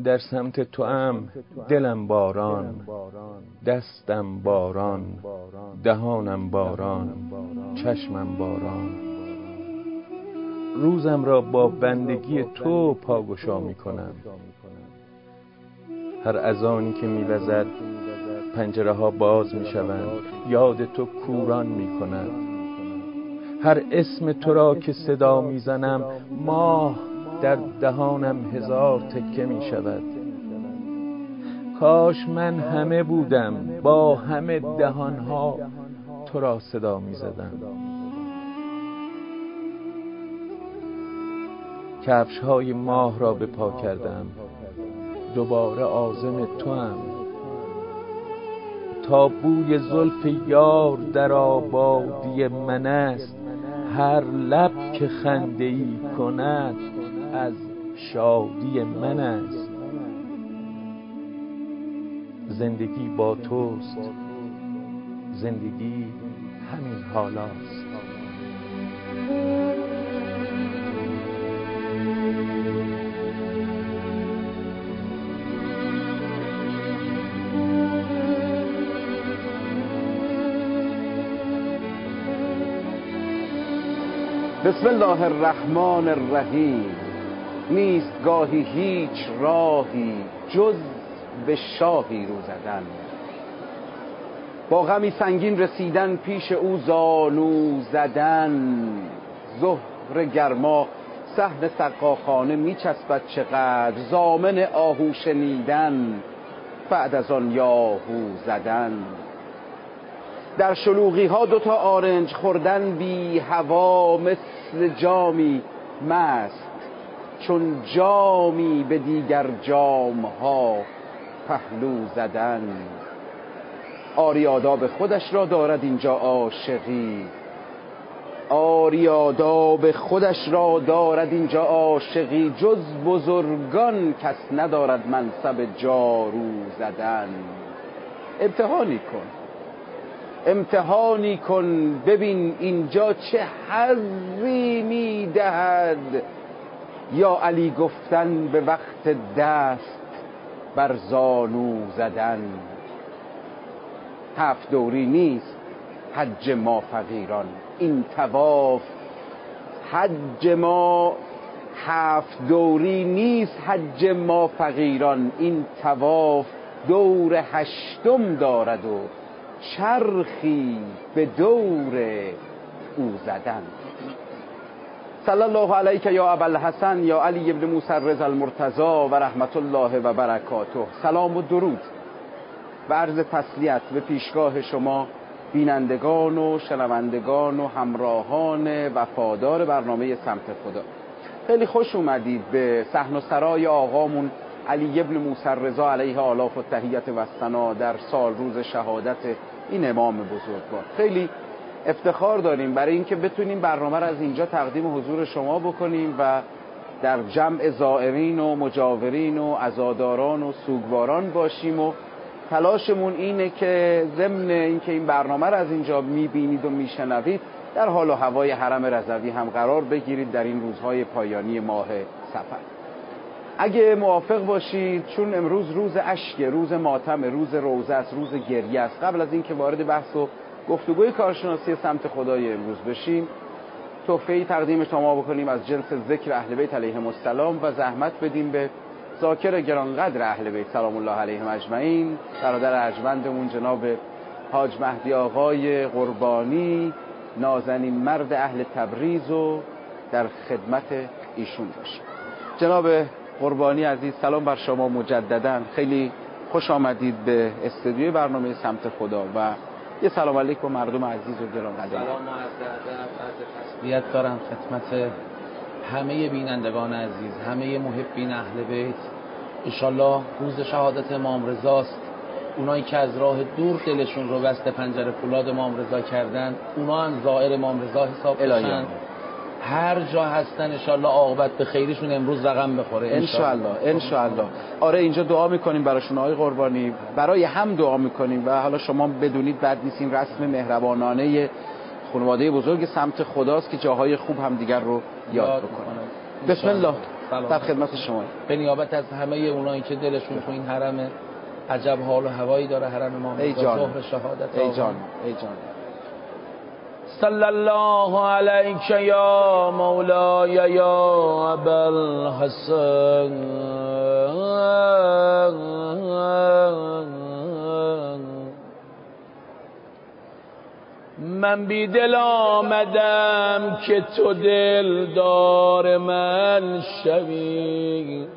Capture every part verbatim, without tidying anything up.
در سمت توام دلم باران، دستم باران، دهانم باران، چشمم باران. روزم را با بندگی تو پاگشا می کنم. هر اذانی که می وزد پنجره ها باز می شوند، یاد تو کوران می کند. هر اسم تو را که صدا می زنم، ماه در دهانم هزار تکه می شود. کاش من همه بودم، با همه دهانها تو را صدا می زدم. کفش های ماه را به پا کردم، دوباره عازم تو هم. تا بوی زلف یار در آبادی من است، هر لب که خنده ای کند از شادی من است. زندگی با توست، زندگی همین حالاست. بسم الله الرحمن الرحیم. نیست گاهی هیچ راهی جز به شاهی رو زدن. با غمی سنگین رسیدن پیش او زانو زدن. ظهر گرما صحن سقاخانه میچسبد چقدر، ضامن آهو شنیدن بعد از آن یاهو زدن. در شلوغی ها دوتا آرنج خوردن بی هوا، مثل جامی مست چون جامی به دیگر جام ها پهلو زدن. آری آداب خودش را دارد اینجا عاشقی، آری آداب خودش را دارد اینجا عاشقی. جز بزرگان کس ندارد منصب جارو زدن. امتحانی کن، امتحانی کن ببین اینجا چه حظی میدهد. یا علی گفتن به وقت دست بر زانو زدن. هفت دوری نیست حج ما فقیران، این طواف حج ما. هفت دوری نیست حج ما فقیران، این طواف دور هشتم دارد و چرخی به دور او زدن. صلی الله علیک یا ابوالحسن یا علی ابن موسی الرضا المرتضی و رحمت الله و برکاته. سلام و درود و عرض تسلیت به پیشگاه شما بینندگان و شنوندگان و همراهان وفادار برنامه سمت خدا. خیلی خوش اومدید به صحن و سرای آقامون علی ابن موسی الرضا علیه آلاف و تحیت و ثنا در سال روز شهادت این امام بزرگوار. خیلی افتخار داریم برای اینکه بتونیم برنامه را از اینجا تقدیم حضور شما بکنیم و در جمع زائرین و مجاورین و عزاداران و سوگواران باشیم و تلاشمون اینه که ضمن اینکه این برنامه را از اینجا میبینید و میشنوید در حال و هوای حرم رضوی هم قرار بگیرید در این روزهای پایانی ماه صفر. اگه موافق باشید، چون امروز روز اشک، روز ماتم، روز روزه است، روز گریه است، قبل از اینکه وارد بحث و گفتگوی کارشناسی سمت خدای امروز بشیم، تحفه‌ای تقدیم شما بکنیم از جنس ذکر اهل بیت علیهم السلام و زحمت بدیم به ذاکر گرانقدر اهل بیت سلام الله علیهم اجمعین، برادر ارجمندمون جناب حاج مهدی آقای قربانی، نازنین مرد اهل تبریز، و در خدمت ایشون باشیم. جناب قربانی عزیز، سلام بر شما مجددا. خیلی خوش آمدید به استودیوی برنامه سمت خدا و یه سلام علیکم مردم عزیز و گرامی. سلام و عرض ادب، عرض تسلیت دارم خدمت همه بینندگان عزیز، همه محبین اهل بیت. انشالله روز شهادت امام رضاست. اونایی که از راه دور دلشون رو بسته پنجره فولاد امام رضا کردن، اونا هم زائر امام رضا حساب بشن. هر جا هستن انشالله عاقبت به خیرشون امروز رقم بخوره انشالله. انشالله. آره اینجا دعا میکنیم براشون آقای قربانی، برای هم دعا میکنیم و حالا شما بدونید بد نیست، این رسم مهربانانه خانواده بزرگ سمت خداست که جاهای خوب هم دیگر رو یاد, یاد بکنه. بسم الله. در خدمت شما. به نیابت از همه اونایی که دلشون تو این حرم عجب حال و هوایی داره، حرم امام رضا ظهر شهادت. ای جان ای جان. صلی الله علیک یا مولای یا ابوالحسن. من بی دل آمدم که تو دلدار من شوی،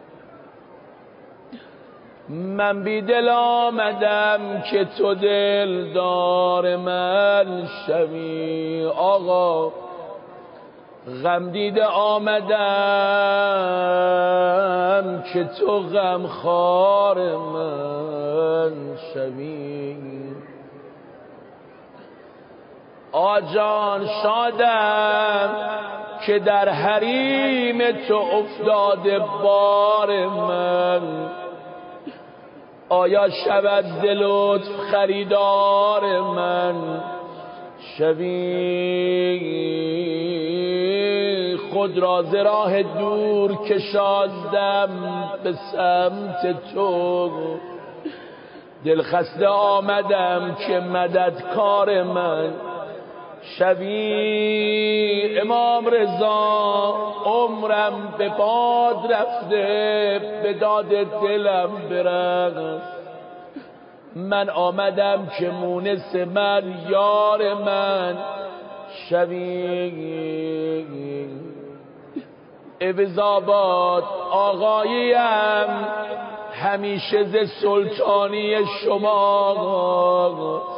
من بی دل آمدم که تو دلدار من شوی. آقا غم دیده آمدم که تو غم خوار من شوی. آجان شادم که در حریم تو افتاده بار من، آیا شود ز لطف خریدار من شوی. خود را ز راه دور کشاندم به سمت تو، دل خسته آمدم که مددکار من شوی. امام رضا عمرم به باد رفته، به داد دلم برقص. من آمدم که مونس من یار من شوی. عوض‌آباد آقاییم همیشه ز سلطانی شما،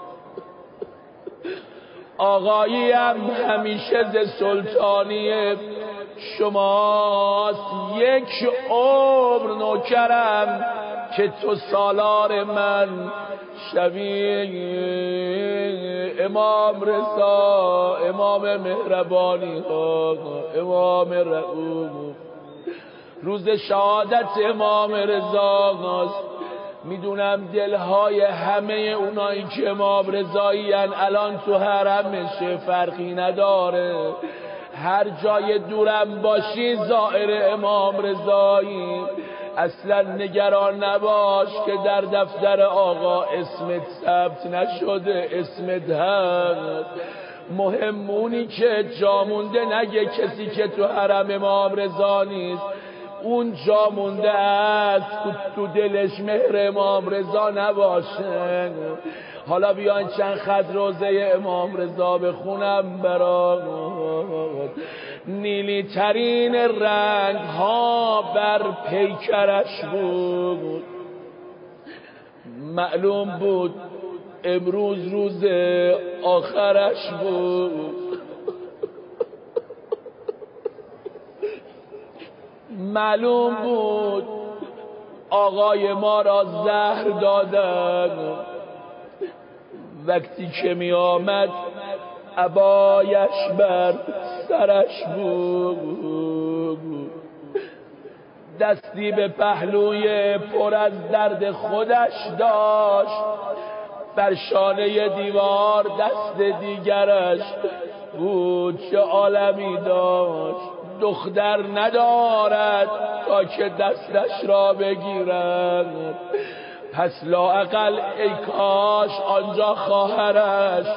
آقاییم همیشه ز سلطانی شماست. یک عمر نوکرم که تو سالار من شوی. امام رضا امام مهربانی ها، امام رؤوف، روز شهادت امام رضاست. میدونم دلهای همه اونایی که امام رضایی الان تو حرمشه فرقی نداره، هر جای دورم باشی زائر امام رضایی. اصلا نگران نباش که در دفتر آقا اسمت ثبت نشده، اسمت هست. مهمونی که جامونده نگه کسی که تو حرم امام رضا نیست، اون جا مونده است تو دلش مهر امام رضا نباشه. حالا بیان چند خط روزه امام رضا بخونم برات. نیلی ترین رنگ ها بر پیکرش بود، معلوم بود امروز روز آخرش بود. معلوم بود آقای ما را زهر دادن. وقتی که می آمد عبایش بر سرش بود، دستی به پهلوی پر از درد خودش داشت، بر شانه دیوار دست دیگرش بود. چه عالمی داشت، دختر ندارد تا که دستش را بگیرد، پس لااقل ای کاش آنجا خواهرش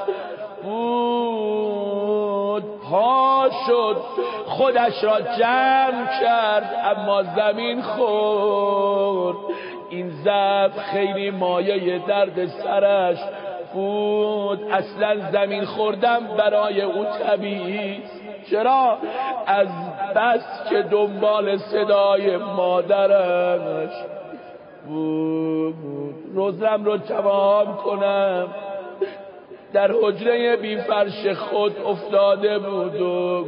بود. پا شد خودش را جمع کرد اما زمین خورد. این ضعف خیلی مایه درد سرش بود. اصلا زمین خوردن برای او طبیعی. چرا؟ از بس که دنبال صدای مادرش بود. روزم رو تمام کنم، در حجره بی فرش خود افتاده بود و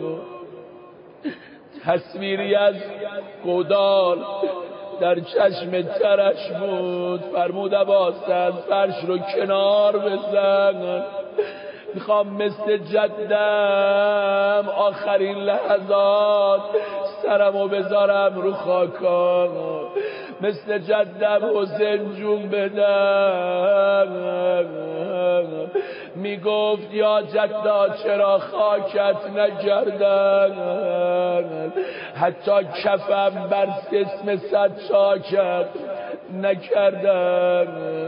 تصویری از گودال در چشم ترش بود. فرمود عباس از فرش رو کنار بزن، میخوام مثل جدم آخرین لحظات سرمو بذارم رو خاکان، مثل جدم حسین جون بدم، میگفت یا جدا چرا خاکت نکردن، حتی کفم بر اسم صد چاکت نکردن.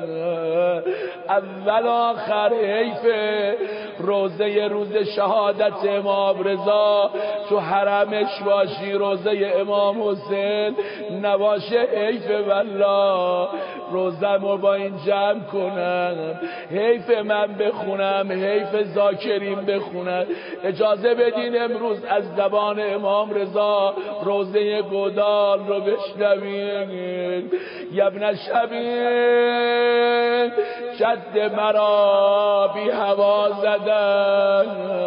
اول آخر حیفه روزه روز شهادت امام رضا تو حرمش باشی، روزه امام حسین نباشه. حیفه والله روزمو با این جمع کنم، حیف من بخونم، حیف ذاکرین بخونم. اجازه بدین امروز از زبان امام رضا روزه گودال رو بشنوین. یبن شبیب جد مرا بی هوا زدن،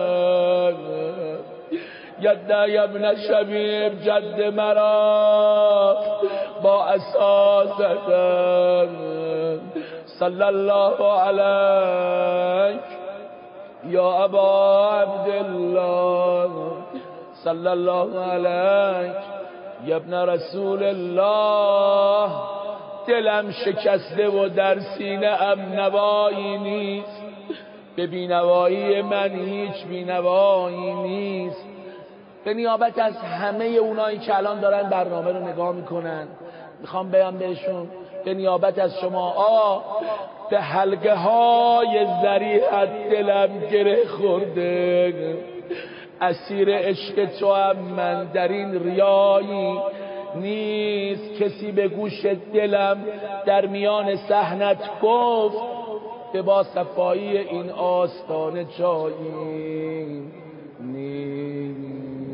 یده یبن شبیب جد مرا با عصا زدن. صلی الله علیک یا ابا عبدالله، صلی الله علیک یا ابن رسول الله. دلم شکسته و در سینه ام نوایی نیست، به بینوایی من هیچ بینوایی نیست. به نیابت از همه اونایی که الان دارن برنامه رو نگاه میکنن میخوام بیان بهشون، به نیابت از شما آ به حلقه های ذریعت دلم گره خورده، اسیر عشق تو هم من در این ریایی نیست. کسی به گوش دلم در میان صحنت گفت به با صفایی این آستانه جایی نیست.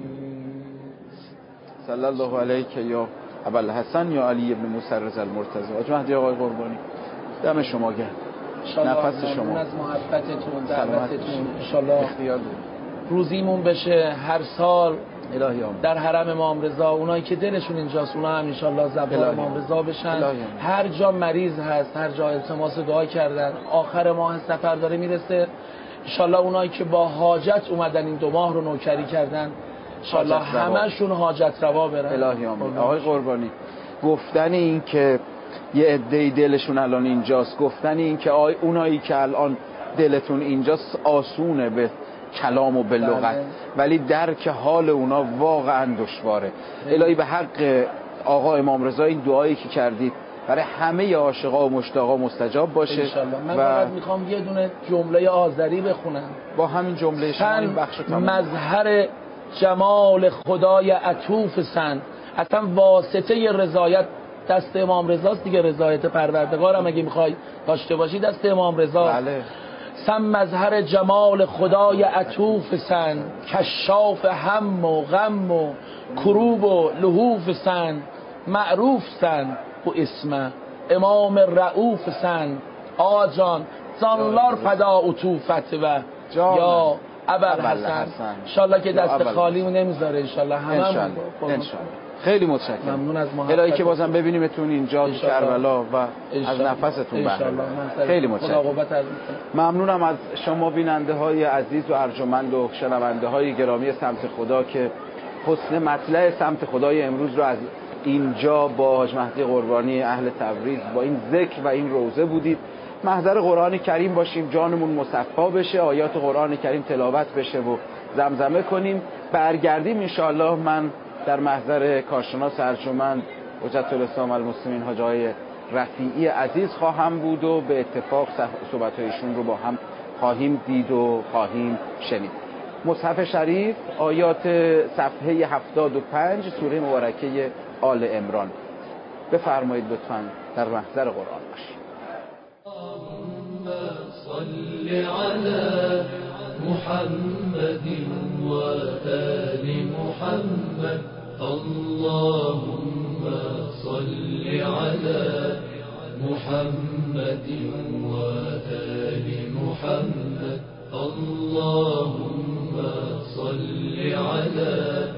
صلی الله علیک یا ابوالحسن یا علی ابن موسی رضا المرتضی. حاج مهدی آقای قربانی دم شما گرم، نفس شما از محبتتون، دعوتتون. انشالله اختیار دارید روزیمون بشه هر سال الهی آمین. در حرم امام رضا اونایی که دلشون اینجاست اونا هم انشالله زبان امام رضا بشن. هر جا مریض هست، هر جا التماس دعا کردن، آخر ماه سفر داره میرسه، انشالله اونایی که با حاجت اومدن این دو ماه رو نوکری کردن انشالله همشون حاجت روا برن. الهی آمین. آقای قربانی گفتن این که یه عده‌ای دلشون الان اینجاست، گفتن این که آی اونایی که الان دلتون اینجاست آسونه به کلام و به لغت، ولی درک حال اونا واقعا دشواره. الهی به حق آقا امام رضا این دعایی که کردید برای همه عاشقا و مشتاقا مستجاب باشه. من فقط میخوام یه دونه جمله آذری بخونم با همین جمله شما این بخش تمام. مظهر جمال خدای عطوف سن، اصلا واسطه رضایت دست امام رضاست دیگه، رضایت پروردگارم اگه میخوای داشته باشی دست امام رضاست. بله. سن مظهر جمال خدای عطوف سن، کشاف هم و غم و کروب و لحوف سن، معروف سن و اسم امام رعوف سن. آقا جان زانلار فدا عطوفت و یا ابوالحسن. انشالله که دست خالی نمیذاره، انشالله همه انشالله. خیلی متشکرم. ممنون از محبت. الهی که بازم ببینیمتون اینجا تو کربلا و از نفستون بهره. خیلی متشکرم. ممنونم از شما بیننده های عزیز و ارجمند و شنونده های گرامی سمت خدا که حسن مطلع سمت خدای امروز رو از اینجا با حاج مهدی قربانی اهل تبریز با این ذکر و این روزه بودید. محضر قرآن کریم باشیم، جانمون مصفا بشه، آیات قرآن کریم تلاوت بشه و زمزمه کنیم. برگردیم انشاءالله من در محضر کارشناس ارجمند حجت الاسلام المسلمین حاج آقای رفیعی عزیز خواهم بود و به اتفاق صحبت‌هایشون رو با هم خواهیم دید و خواهیم شنید. مصحف شریف آیات صفحه هفتاد و پنج سوره مبارکه آل عمران. بفرمایید لطفاً در محضر قرآن باشید. صل على محمد و آل محمد. اللهم صل على محمد و آل محمد. اللهم صل على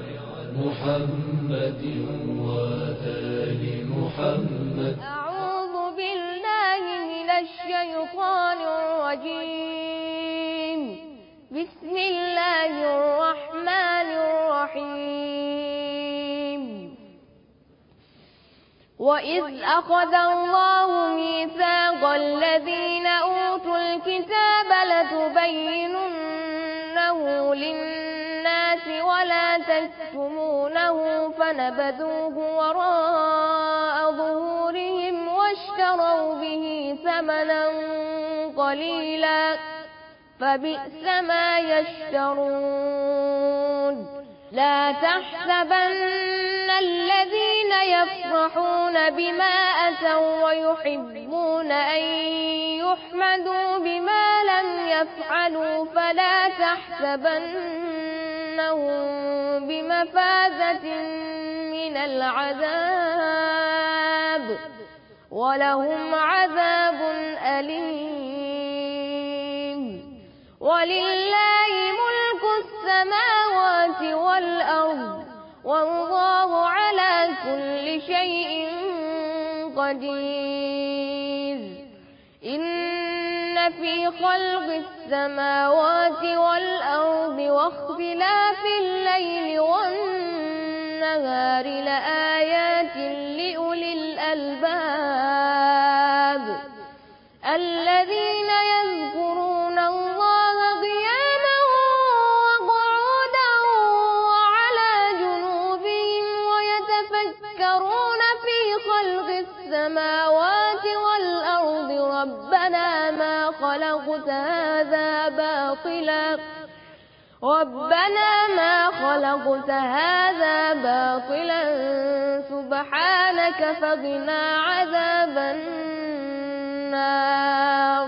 محمد و آل محمد. أعوذ بالله من الشيطان الرجيم. بسم الله الرحمن الرحيم. وَإِذْ أَخَذَ اللَّهُ مِيثَاقَ الَّذِينَ أُوتُوا الْكِتَابَ لَتُبَيِّنُنَّهُ لِلنَّاسِ وَلَا تَكْتُمُونَهُ فَنَبَذُوهُ وَرَاءَ ظُهُورِهِمْ وَاشْتَرَوْا بِهِ ثَمَنًا قَلِيلًا فَبِئْسَ مَا يَشْتَرُونَ. لا تحسبن الذين يفرحون بما أتوا ويحبون أن يحمدوا بما لم يفعلوا فلا تحسبنهم بمفازة من العذاب ولهم عذاب أليم. ولله ملك السماوات والأرض والله على كل شيء قدير. إن في خلق السماوات والأرض واختلاف الليل والنهار لآيات لأولي الألباب الذين يذكرون الله قياما وقعودا وعلى جنوبهم ويتفكرون في خلق السماوات والأرض ربنا ما خلقت هذا باطلا ربنا ما خلقت هذا باطلا سبحانك فقنا عذاب النار.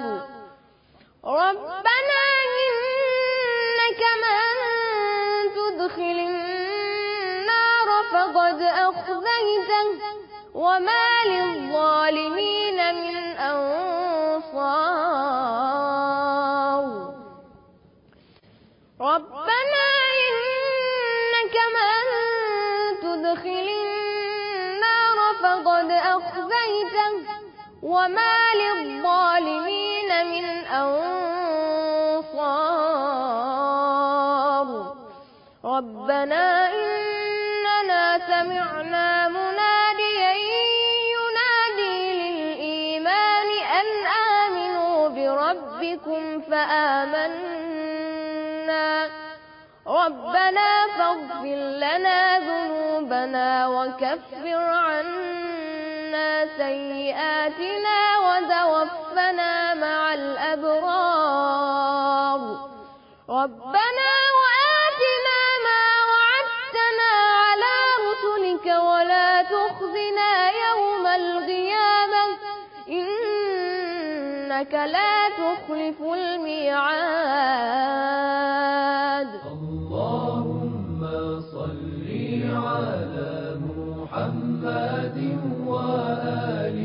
ربنا إنك من تدخل النار فقد أخزيته وما للظالمين من أنصار. ربنا إنك من تدخل النار فقد أخزيته وما للظالمين من أنصار. ربنا إننا سمعنا مناديا ينادي للإيمان أن آمنوا بربكم فآمنا ربنا فاغفر لنا ذنوبنا وكفر عنا سيئاتنا وتوفنا مع الأبرار. ربنا وآتنا ما وعدتنا على رسلك ولا تخزنا يوم القيامة إنك لا تخلف الميعاد. اللهم صل على محمد وآل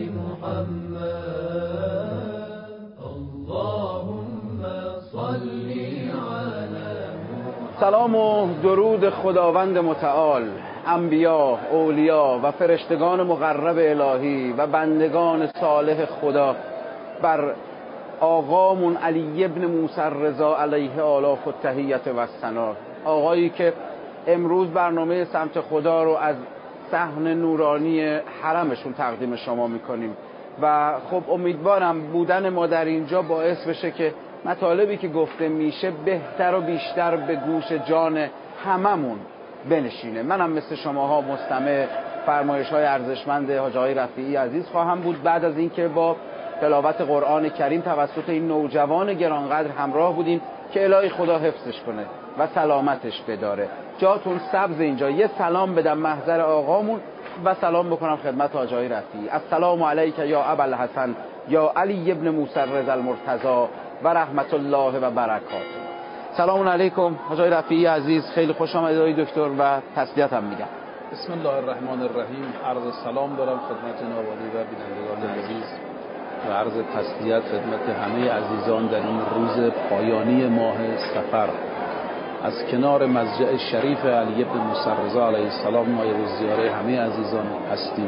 محمد. اللهم صل على محمد. سلام و درود خداوند متعال، انبیا، اولیا و فرشتگان مقرب الهی و بندگان صالح خدا بر آقامون علی ابن موسی رضا علیه آلاف التحیت و الثنا، آقایی که امروز برنامه سمت خدا رو از صحن نورانی حرمشون تقدیم شما میکنیم و خب امیدوارم بودن ما در اینجا باعث بشه که مطالبی که گفته میشه بهتر و بیشتر به گوش جان هممون بنشینه. منم مثل شماها مستمع فرمایش های ارزشمند حاج آقای رفیعی عزیز خواهم بود بعد از اینکه با تلاوت قرآن کریم توسط این نوجوان گرانقدر همراه بودیم که الهی خدا حفظش کنه و سلامتش بداره. جاتون سبز اینجا. یه سلام بدم محضر آقامون و سلام بکنم خدمت حاج آقای رفیعی. السلام علیک یا ابوالحسن یا علی ابن موسی رضا المرتضی و رحمت الله و برکاته. سلام علیکم حاج آقای رفیعی عزیز، خیلی خوش آمدید آقای دکتر و تسلیت هم میگم. بسم الله الرحمن الرحیم. عرض سلام دارم خدمت نوابی و بینندگان عزیز و عرض تسلیت خدمت همه عزیزان در این روز پایانی ماه صفر. از کنار مسجد شریف علی ابن موسی رضا علیه السلام ما روز زیاره همه عزیزان هستیم.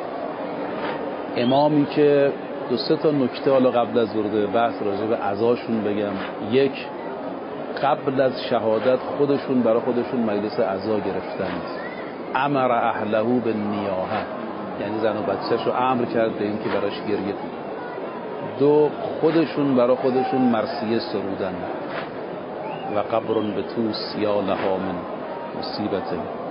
امامی که دو سه تا نکته حالا قبل از ورود بحث راجع به عزاشون بگم. یک، قبل از شهادت خودشون برای خودشون مجلس عزا گرفتن، امر اهله بالنیاحه، یعنی زن و بچه‌ش رو امر کرد به اینکه براش گریه کنه. دو، خودشون برای خودشون مرثیه سرودن و قبر به توس یا لها من مصیبت.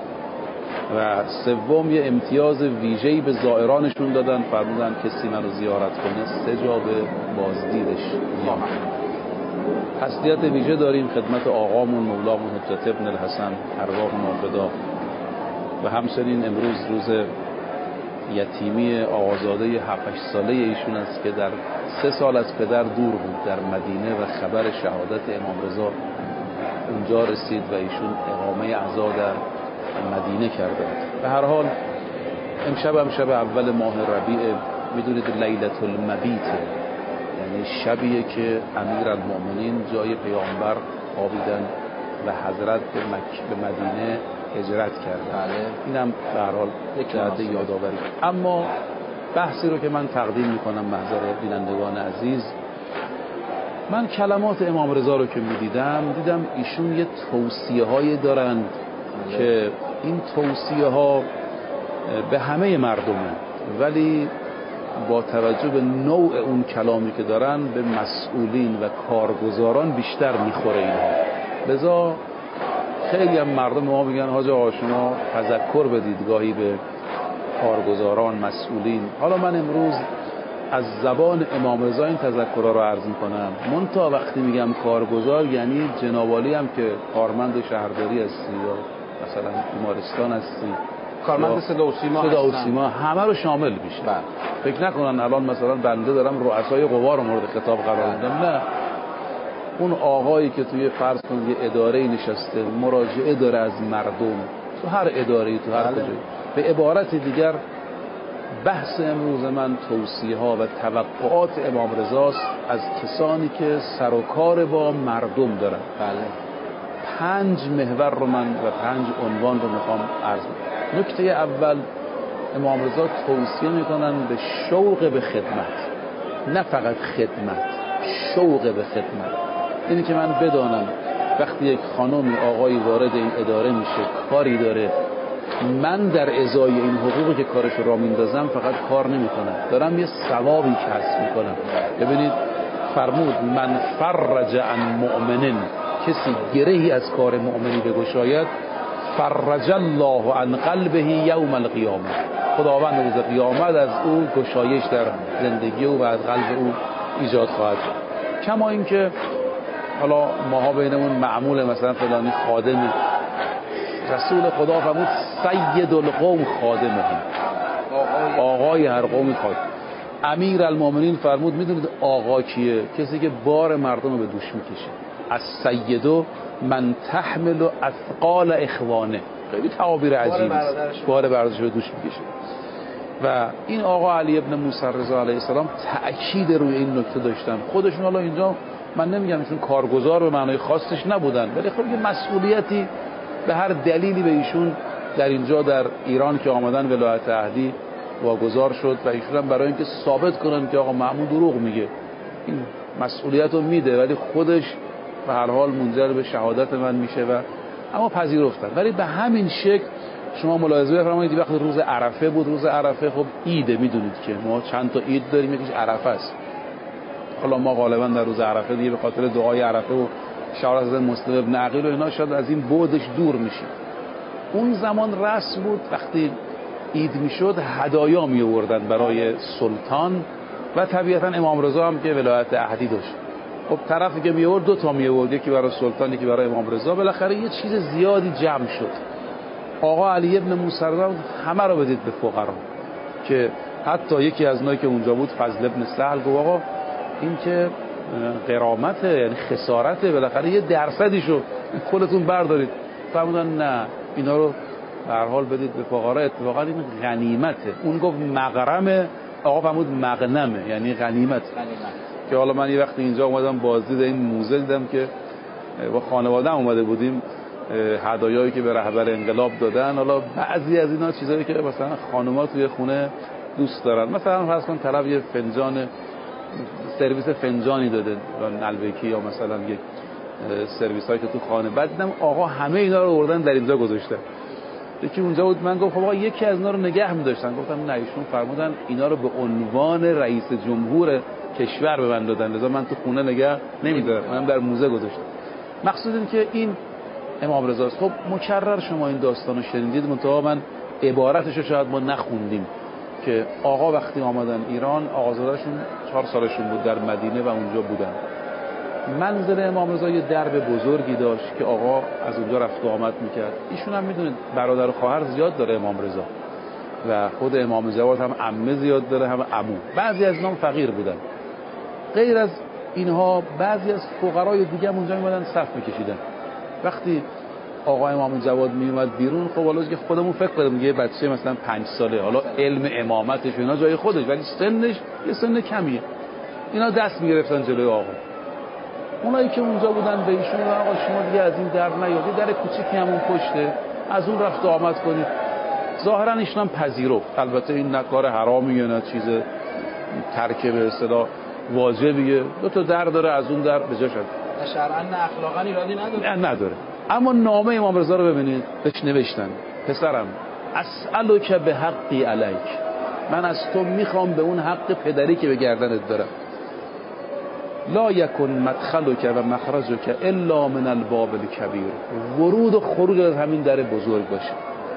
و سوم یه امتیاز ویژه‌ای به زائرانشون دادن، فرمودن کسی منو زیارت کنه سه جا به بازدیدش میام. تسلیت ویژه داریم خدمت آقامون مولامون حجت ابن الحسن ارواح نافدا و همچنین امروز روز یتیمی آقازاده هفت ساله ایشون است که در سه سال از پدر دور بود در مدینه و خبر شهادت امام رضا اونجا رسید و ایشون اقامه عزا در مدینه کردند. به هر حال امشب هم شب اول ماه ربیع، میدونید لیلة المبیت، یعنی شبیه که امیرالمؤمنین جای پیامبر خوابیدن و حضرت به مکه به مدینه هجرت کردن. اینم به هر حال یک جهت یادآوری. اما بحثی رو که من تقدیم میکنم محضر بینندگان عزیز، من کلمات امام رضا رو که میدیدم دیدم ایشون یه توصیه هایی دارند که این توصیه ها به همه مردمه، ولی با توجه به نوع اون کلامی که دارن به مسئولین و کارگزاران بیشتر میخوره اینها. لذا خیلی هم مردم ما میگن حاج آقا شما تذکر بدید گاهی به کارگزاران، مسئولین. حالا من امروز از زبان امام رضا این تذکرها رو عرض میکنم. منتها وقتی میگم کارگزار یعنی جنابعالی هم که کارمند شهرداری هستی یا مثلا بیمارستان هستی، کارمند صدا و سیما صدا و سیما همه رو شامل میشه. فکر نکنن الان مثلا بنده دارم رؤسای قوا رو مورد خطاب قرار میدم، نه. اون آقایی که توی فرض کن یه اداره نشسته مراجعه داره از مردم، تو هر اداره‌ای تو هر کجایی. به عبارت دیگر بحث امروز من توصیه ها و توقعات امام رضاست از کسانی که سر و کار با مردم دارن. بله. پنج محور رو من و پنج عنوان رو میخوام عرض کنم. نکته اول، امام رضا توصیه میکنن به شوق به خدمت، نه فقط خدمت، شوق به خدمت. اینی که من بدانم وقتی یک خانمی آقایی وارد این اداره میشه کاری داره، من در ازای این حقوقی که کارش را میندازم فقط کار نمیکنم، دارم یه ثوابی کسب میکنم. ببینید فرمود من فرج عن مؤمنین، کسی گرهی از کار مؤمنی بگشاید فرج الله عن قلبه یوم القیامه، خداوند روز قیامت از او گشایش در زندگی او و از قلب او ایجاد خواهد شد. کما اینکه حالا ماها بینمون معمول مثلا فلانی خادمی، رسول خدا فرمود سید القوم خادمهم، آقای هر قومی خادم. امیر المؤمنین فرمود میدونید آقا کیه؟ کسی که بار مردم رو به دوش میکشه. از سیدو من تحمل اثقال اخوانه، خیلی تعابیر عجیبی است، بار برادرش به دوش میکشه. و این آقا علی ابن موسی رضا علیه السلام تأکید روی این نکته داشتن. خودشون حالا اینجا من نمیگم چون کارگزار به معنای خاصش نبودن، ولی خب یه مسئولیتی به هر دلیلی به ایشون در اینجا در ایران که آمدن ولایت عهدی واگذار شد و ایشون هم برای اینکه ثابت کنن که آقا مأمون دروغ میگه این مسئولیت رو میده، ولی خودش به هر حال منجر به شهادت من میشه و اما پذیرفتن. ولی به همین شکل شما ملاحظه بفرمایید وقتی روز عرفه بود، روز عرفه خب ایده، میدونید که ما چند تا عید داریم، یکیش عرفه است. حالا ما غالبا در روز عرفه دیگه به خاطر دعای عرفه و شعار از مسلم ابن عقیل و اینا شاید از این بعدش دور میشیم. اون زمان رسم بود وقتی عید میشد هدایا می آوردن برای سلطان و طبیعتا امام رضا هم که ولایت عهدی داشت، خب طرفی که می آورد دو تا می آورد، یکی برای سلطان یکی برای امام رضا. بالاخره یه چیز زیادی جمع شد. آقا علی ابن موسی همه رو بدید به فقرا، که حتی یکی از اونایی که اونجا بود فضل ابن سهل گفت آقا این که غرامته، یعنی خسارته، بالاخره یه درصدیشو خودتون بردارید. فرمودن نه اینا رو به هر حال بدید به فقرا، اتفاقا این غنیمته. اون گفت مغرمه، آقا فرمود مغنمه، یعنی غنیمت. که حالا من یه وقتی اینجا اومدم بازدید این موزه دیدم که با خانواده‌ام اومده بودیم، هدایایی که به رهبر انقلاب دادن. حالا بعضی از اینا چیزایی که مثلا خانوما توی خونه دوست دارن، مثلا فرض کن طرف یه فنجان سرویس فنجانی داده نلبکی یا مثلا یک سرویس هایی که تو خانه، بعد دیدم آقا همه اینا رو آوردن در اینجا گذاشتن. یکی اونجا بود، من گفت خب آقا یکی از اینا رو نگه می‌داشتن. گفتم نه، ایشون فرمودن اینا رو به عنوان رئیس جمهور کشور به من دادن، لذا من تو خونه نگه نمی‌دارم، منم در موزه گذاشتم. مقصود این که این امام رضا است. خب مکرر شما این داستانو شنیدید، منتها من عبارتش رو شاید ما نخوندیم که آقا وقتی آمدن ایران، آقازاده‌شون چهار سالشون بود در مدینه و اونجا بودن. منزل امام رضا یه درب بزرگی داشت که آقا از اونجا رفت و آمد میکرد. ایشون هم میدونید برادر و خواهر زیاد داره امام رضا و خود امام جواد هم عمه زیاد داره، هم عمو. بعضی از اینا فقیر بودن. غیر از اینها بعضی از فقرای دیگه هم اونجا میمدن صف میکشیدن. وقتی آقا امام جواد میومد بیرون، خب حالا که خودمون فکر کنیم یه بچه مثلا پنج ساله، حالا علم امامتش اینا جای خودش، ولی سنش یه سن کمیه، اینا دست میگرفتن جلوی آقا. اونایی که اونجا بودن به ایشون آقا شما دیگه از این در نیاد، در کوچیکی همون پشته، از اون رفت و آمد کنید. ظاهرا ایشون هم پذیرفت. البته این نه کار حرامیه نه چیز ترک به اصطلاح واجبیه، دو تا در داره، از اون در به جا شد. شرعاً نه اخلاقاً ایرادی نداره. نه نداره. اما نامه امام رضا رو ببینید، بهش نوشتن پسرم اسألک به حقی علیک، من از تو میخوام به اون حق پدری که به گردنت دارم. لا یکن مدخلک و مخرجک الا من الباب الکبیر، ورود و خروج از همین در بزرگ باشه.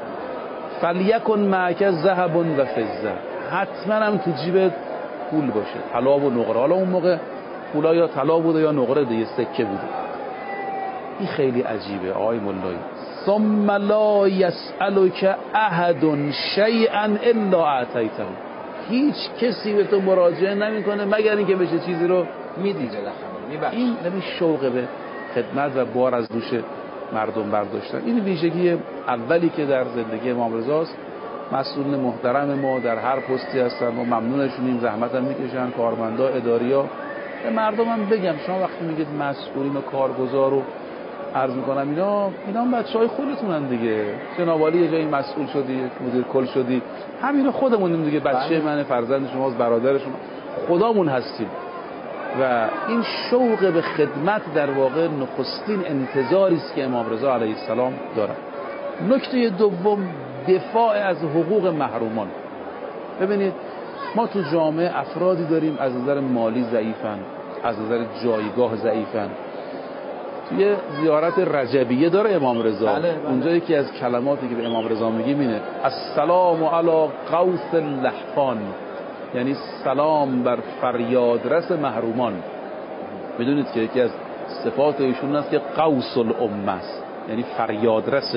فلیکن معک ذهب و فضه، حتما هم تو جیبت پول باشه، طلا و نقره. حالا اون موقع پولا یا طلا بوده یا نقره دیگه، سکه بوده. این خیلی عجیبه آقای مولایی. ثم لا یسألک احد شیئا الا اعطیته، هیچ کسی به تو مراجعه نمیکنه مگر اینکه بشه چیزی رو میدی. این نمی شوق به خدمت و بار از دوش مردم برداشتن. این ویژگی اولی که در زندگی امام رضاست. مسئولین محترم ما در هر پستی هستن، ما ممنونشونیم، زحمت هم میکشن، کارمندا، اداریا. به مردم هم بگم شما وقتی میگید مسئولین و کارگزار رو عرض میکنم، اینا اینا بچهای خودتونن دیگه. جناب عالی یه جایی مسئول شدی، مدیر کل شدی، همینا خودمونیم دیگه، بچه من، فرزند شماست، برادر شما، خدامون هستیم. و این شوق به خدمت در واقع نخستین انتظاری است که امام رضا علیه السلام دارد. نکته دوم، دفاع از حقوق محرومان. ببینید ما تو جامعه افرادی داریم از نظر مالی ضعیفن، از نظر جایگاه ضعیفن. توی زیارت رجبیه داره امام رضا، بله بله. اونجا یکی از کلماتی که به امام رضا میگیم اینه السلام علی قوس اللحفان، یعنی سلام بر فریادرس محرومان. میدونید که یکی از صفات ایشون است که قوس الامه است، یعنی فریادرس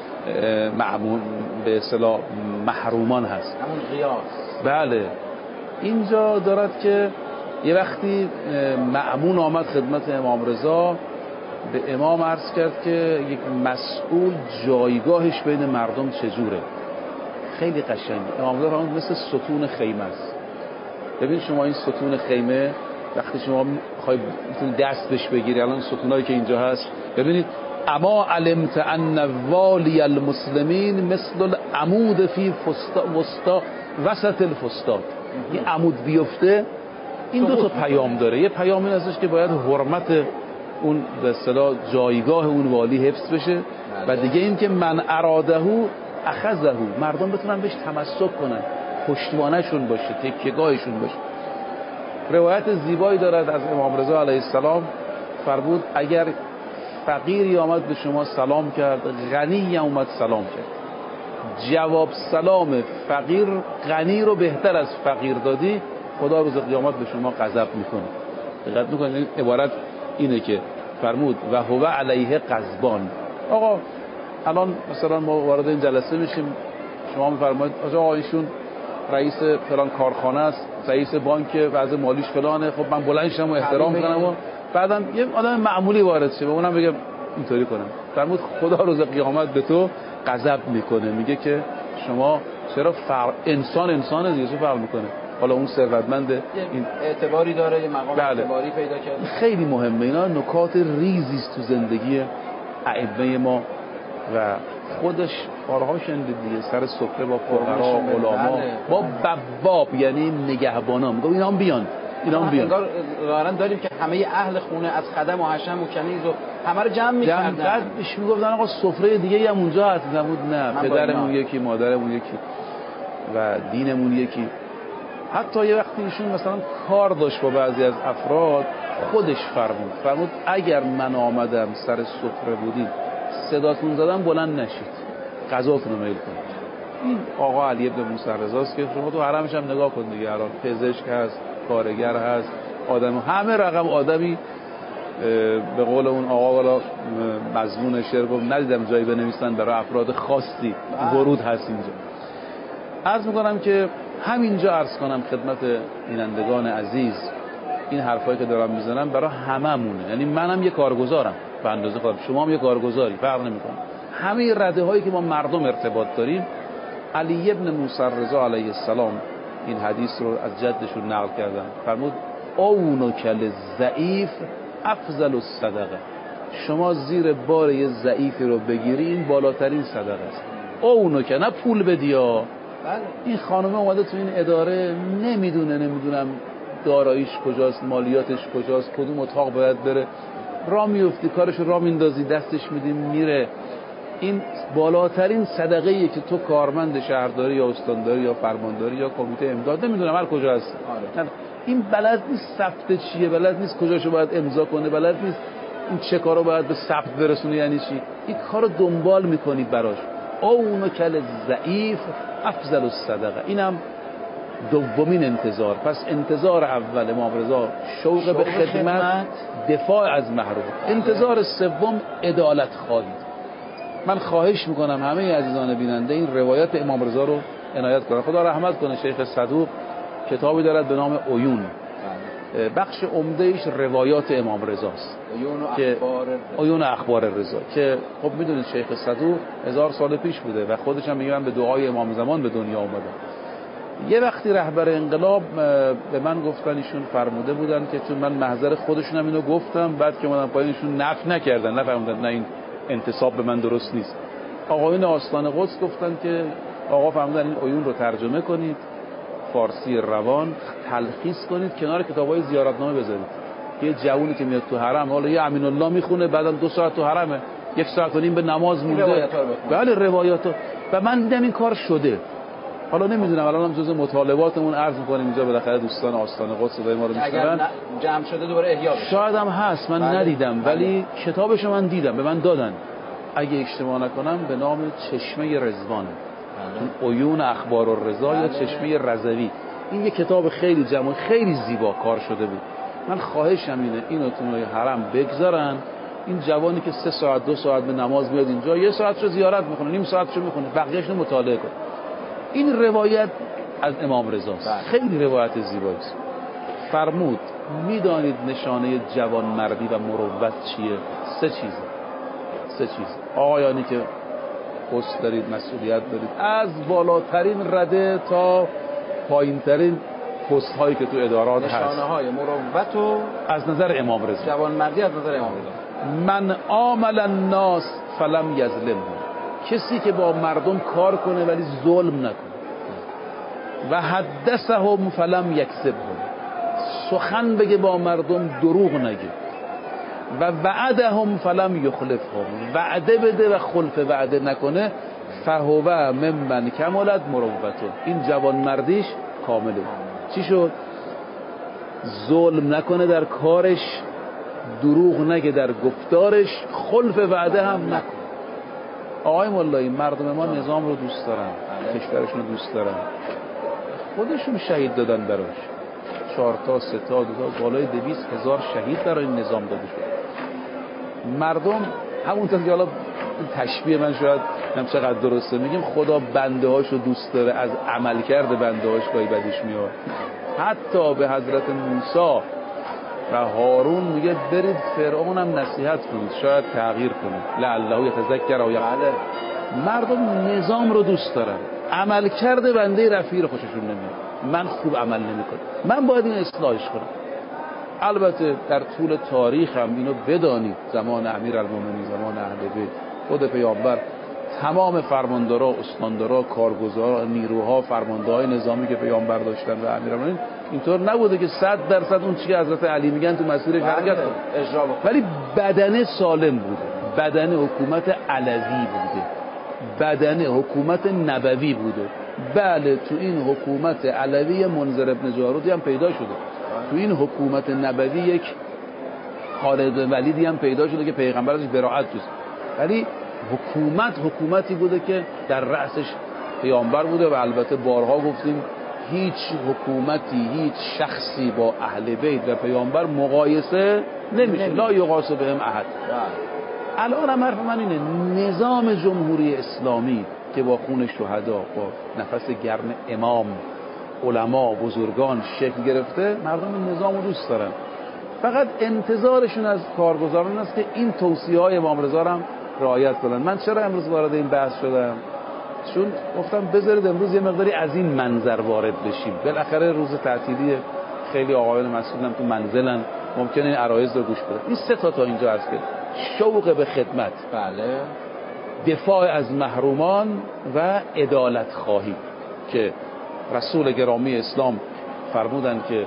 معمول به اصطلاح محرومان هست، همون قیاس. بله. اینجا دارد که یه وقتی مأمون آمد خدمت امام رضا، به امام عرض کرد که یک مسئول جایگاهش بین مردم چجوره. خیلی قشنگ. امام رضا فرمود مثل ستون خیمه است. ببین شما این ستون خیمه وقتی شما میخوای دست بهش بگیری، الان ستونایی که اینجا هست ببینید، اما علمت ان والی المسلمین مثل العمود فی فستا وسطا وسط الفستاد. این عمود بیفته، این دو تا پیام داره. یه پیام این هستش که باید حرمت اون به اصطلاح جایگاه اون والی حفظ بشه، و دیگه این که من اراده اخذه، مردم بتونن بهش تمسک کنن، پشتوانه‌شون باشه، تکیه‌گاهشون باشه. روایت زیبایی دارد از امام رضا علیه السلام، فرمود اگر فقیری آمد به شما سلام کرد، غنی اومد سلام کرد، جواب سلام فقیر غنی رو بهتر از فقیر دادی، خدا روز قیامت به شما غضب میکنه. دقت میکنید این عبارت اینه که فرمود و هو علیه غضبان. آقا الان مثلا ما وارد این جلسه میشیم، شما میفرمایید آقا ایشون رئیس فلان کارخانه است، رئیس بانک، وضع مالیش فلانه، خب من بلند شم و احترام کنم و بعدم یه آدم معمولی وارد شه و اونم بگم اینطوری کنم. فرمود خدا روز قیامت به تو غضب میکنه، میگه که شما چرا فرق انسان انسان دیگه چه فرق میکنه، حالا اون ثروتمنده، این اعتباری داره، یه مقام بله. اعتباری پیدا کرده. خیلی مهمه. اینا نکات ریزی است تو زندگی ائمه ما و خودش بارها شنیدید دیگه، سر سفره با فقرا، علما، با بواب یعنی نگهبانا، میگه اینا هم بیان، اینا هم بیان. انگار ظاهرا داریم که همه اهل خونه از خدم و حشم و کنیز و همه رو جمع می‌کردن. بعدش میگفتن آقا سفره دیگه هم اونجا هست. نبود نه، پدرمون یکی، مادرمون یکی و دینمون یکی. حتی یه وقتی ایشون مثلا کار داشت با بعضی از افراد، خودش فرمود فرمود اگر من آمدم سر سفره بودید صداتون زدم بلند نشید، غذاتون رو میل کنید. این آقا علی ابن موسی رضاست که شما تو حرمش هم نگاه کن دیگه، الان پزشک هست، کارگر هست، آدم همه رقم آدمی. به قول اون آقا والا مضمون شعر گفت ندیدم جایی بنویسن برای افراد خاصی ورود هست اینجا. عرض میکنم که همینجا عرض کنم خدمت بینندگان عزیز، این حرفایی که دارم میزنم برای هممونه. یعنی منم یه کارگزارم به اندازه خودم، شما هم یه کارگزاری، فرق نمیکنه. همه رده هایی که ما مردم ارتباط داریم. علی ابن موسی رضا علیه السلام این حدیث رو از جدشون نقل کردن، فرمود اونو کل ضعیف افضل الصدقه. شما زیر بار یه ضعیفی رو بگیری این بالاترین صدقه است. اونو که نه پول بدیا. این خانومه اومده تو این اداره نمیدونه نمیدونم داراییش کجاست، مالیاتش کجاست، کدوم اتاق باید بره، را میفتی کارش را میندازی دستش میدیم میره. این بالاترین صدقه ایه که تو کارمند شهرداری یا استانداری یا فرمانداری یا کمیته امداد نمیدونم هر کجا هست، این بلد نیست ثبت چیه، بلد نیست کجاشو باید امضا کنه، بلد نیست این چه کارو باید به ثبت برسونه، یعنی چی این کارو دنبال میکنی براش. اونو کل ضعیف افضل الصدقه. اینم دومین انتظار. پس انتظار اول امام رضا شوق, شوق به خدمت, خدمت دفاع از محروم. انتظار سوم عدالت خواهید. من خواهش میکنم همه عزیزان بیننده این روایت امام رضا رو عنایت کنن. خدا رحمت کنه شیخ صدوق کتابی دارد به نام عیون، بخش عمده ایش روایات امام رضاست، عیون و اخبار رضا. عیون اخبار رضا که خب میدونید شیخ صدوق هزار سال پیش بوده و خودش هم میگن به دعای امام زمان به دنیا اومده. یه وقتی رهبر انقلاب به من گفتن ایشون فرموده بودن که چون من محضر خودشونم اینو گفتم، بعد که اومدن پایینشون نفی نکردن، نفهمیدن نه این انتصاب به من درست نیست. آقایون آستان قدس گفتن که آقا فرمودن این عیون رو ترجمه کنید فارسی روان، تلخیص کنید کنار کتابای زیارتنامه بذارید. یه جوونی که میاد تو حرم حالا یه امین الله میخونه، بعدم دو ساعت تو حرمه، یک ساعت و نیم به نماز مونده، بله روایاتو. و من دیدم این کار شده. حالا نمیدونم الان هم جزء مطالباتمون عرض می‌کنیم اینجا بالاخره دوستان آستان قدس صدای ما رو میشنون، جمع شده دوباره احیا بشه. شاید هم هست من بله. ندیدم بله. ولی کتابشو من دیدم، به من دادن اگه اشتباه نکنم به نام چشمه رضوان، بله. عیون اخبار الرضا بله. یا چشمه رضوی. این یه کتاب خیلی جمع خیلی زیبا کار شده بود. من خواهشم اینه اینو تو حرم بگذارن. این جوانی که سه ساعت دو ساعت به نماز میاد اینجا، یه ساعتشو زیارت میکنه، نیم ساعتشو میخونه، بقیه‌اشو مطالعه کنه. این روایت از امام رضاست، خیلی روایت زیبایی است. فرمود میدانید نشانه جوانمردی و مروت چیه؟ سه چیز. سه چیز. آقایانی که پست دارید، مسئولیت دارید، از بالاترین رده تا پایینترین پست هایی که تو ادارات هست، نشانه های مروت و از نظر امام رضا، جوانمردی از نظر امام رضا. من عامل الناس فلم یظلم، کسی که با مردم کار کنه ولی ظلم نکنه. و حدثهم فلم یکذبهم، سخن بگه با مردم دروغ نگه. و وعدهم فلم یخلفهم، وعده بده و خلف وعده نکنه. فهو ممن کملت مروته، این جوان مردیش کامله. چی شد؟ ظلم نکنه در کارش، دروغ نگه در گفتارش، خلف وعده هم نکنه. آقای مولایی مردم ما نظام رو دوست دارن، کشورشون رو دوست دارن، خودشون شهید دادن براش. چهار تا سه تا دو تا بالای دویست هزار شهید برای این نظام داده شد. مردم همونطور که حالا تشبیه من شاید هم چقدر درسته میگیم خدا بنده هاشو دوست داره، از عمل کرده بنده هاش گاهی بدش میاد. حتی به حضرت موسی و هارون میگه برید فرعون هم نصیحت کنید شاید تغییر کنه، لعله یتذکر او یخشی. مردم نظام رو دوست دارن، عمل کرده بنده رفیع رو خوششون نمیاد. من خوب عمل نمیکنم، من باید این اصلاحش کنم. البته در طول تاریخ هم اینو بدانید، زمان امیرالمومنین، زمان اهل بیت، خود پیامبر، تمام فرماندارا، استاندارا، کارگزارا، نیروها، فرمانده‌های نظامی که پیامبر داشتن و امیرالمومنین اینطور نبوده که صد درصد اون چیزی که حضرت علی میگن تو مسیرش حرکت کنه، اجرا بکنه، ولی بدنه سالم بوده، بدن حکومت علوی بوده، بدن حکومت نبوی بوده. بله تو این حکومت علوی منذر ابن جارودی هم پیدا شده، تو این حکومت نبوی یک خالد ولیدی هم پیدا شده که پیغمبر ازش براءت جست، ولی حکومت حکومتی بوده که در رأسش پیامبر بوده. و البته بارها گفتیم هیچ حکومتی، هیچ شخصی با اهل بیت و پیامبر مقایسه نمیشه، لا یقاس بهم احد. الان هم حرف من اینه، نظام جمهوری اسلامی که با خون شهدا، با نفس گرم امام، علما، بزرگان شکل گرفته، مردم این نظام رو دوست دارن، فقط انتظارشون از کارگزاران است که این توصیه‌های امام رضا هم رعایت کنن. من چرا امروز وارد این بحث شدم؟ چون گفتم بذارید امروز یه مقداری از این منظر وارد بشیم. بالاخره روز تعطیلی، خیلی آقایان مسئولم تو منزلن، ممکنه این عرایض رو گوش بدن. این سه تا تا اینجا هست که شوق به خدمت، بله، دفاع از محرومان و عدالت خواهی که رسول گرامی اسلام فرمودن که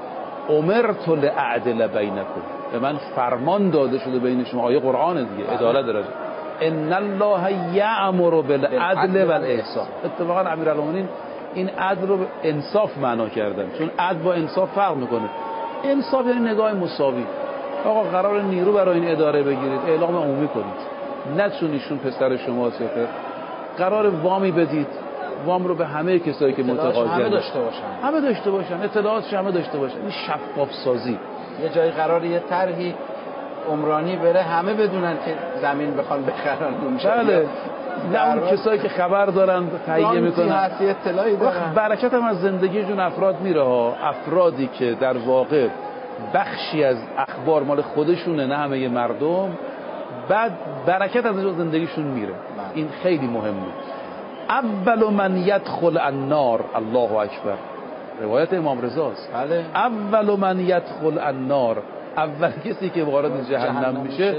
امرت لأعدل بینکم، به من فرمان داده شده بین شما. آیه قرآن دیگه، عدالت داره. ان الله یأمر بالعدل والاحسان. اتفاقا امیرالمومنین این عدل رو انصاف معنا کردن، چون عدل با انصاف فرق میکنه. انصاف یعنی نگاه مساوی. آقا قرار نیرو برای این اداره بگیرید، اعلام عمومی کنید، نه چون ایشون پسر شماست، قرار وامی بدید، وام رو به همه کسایی که متقاضی همه داشته باشن، همه داشته باشن، اطلاعاتش همه داشته باشن. این شفاف سازی. یه جای قرار یه طرحی عمرانی بره، همه بدونن که زمین بخوان بخرن اونجا. بله، نه اون کسایی که خبر دارن تهیه میکنن، هستی اطلاعی دارن. برکت هم از زندگیشون افراد میره ها. افرادی که در واقع بخشی از اخبار مال خودشونه، نه همه مردم، بعد برکت از زندگیشون میره. این خیلی مهمه. اول من یدخل النار، الله اکبر، روایت امام رضاست. بله. اول من یدخل النار، اول کسی که وارد جهنم, جهنم میشه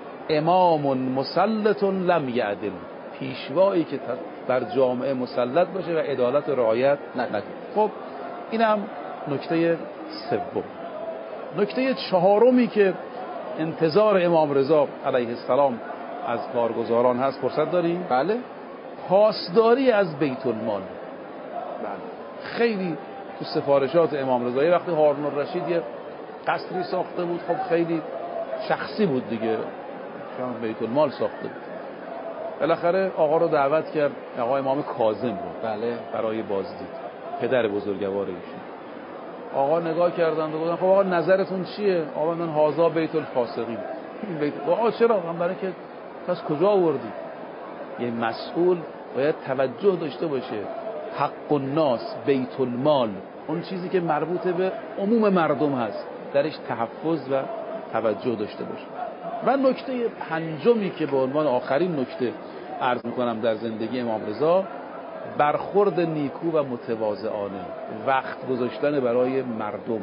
امام مسلط لم یعدل، پیشوایی که بر جامعه مسلط باشه و عدالت و رعایت نکنه. خب اینم نکته سوم. نکته چهارمی که انتظار امام رضا علیه السلام از کارگزاران هست، فرصت داریم؟ بله. پاسداری از بیت المال. بله. خیلی تو سفارشات امام رضا، یه وقتی هارون الرشید یه قصری ساخته بود، خب خیلی شخصی بود دیگه، چون بیت المال ساخته بود. بالاخره آقا رو دعوت کرد، آقا امام کاظم رو، بله، برای بازدید، پدر بزرگوار ایشون. آقا نگاه کردن و گفتن خب آقا نظرتون چیه؟ آقا من هازا بیت الفاسقین. بیت آقا چرا؟ هم برای که از کجا آوردی؟ یه مسئول باید توجه داشته باشه. حق الناس، بیت المال، اون چیزی که مربوط به عموم مردم هست، درش تحفظ و توجه داشته باشه. و نکته پنجمی که به عنوان آخرین نکته عرض میکنم در زندگی امام رضا، برخورد نیکو و متواضعانه، وقت گذاشتن برای مردم.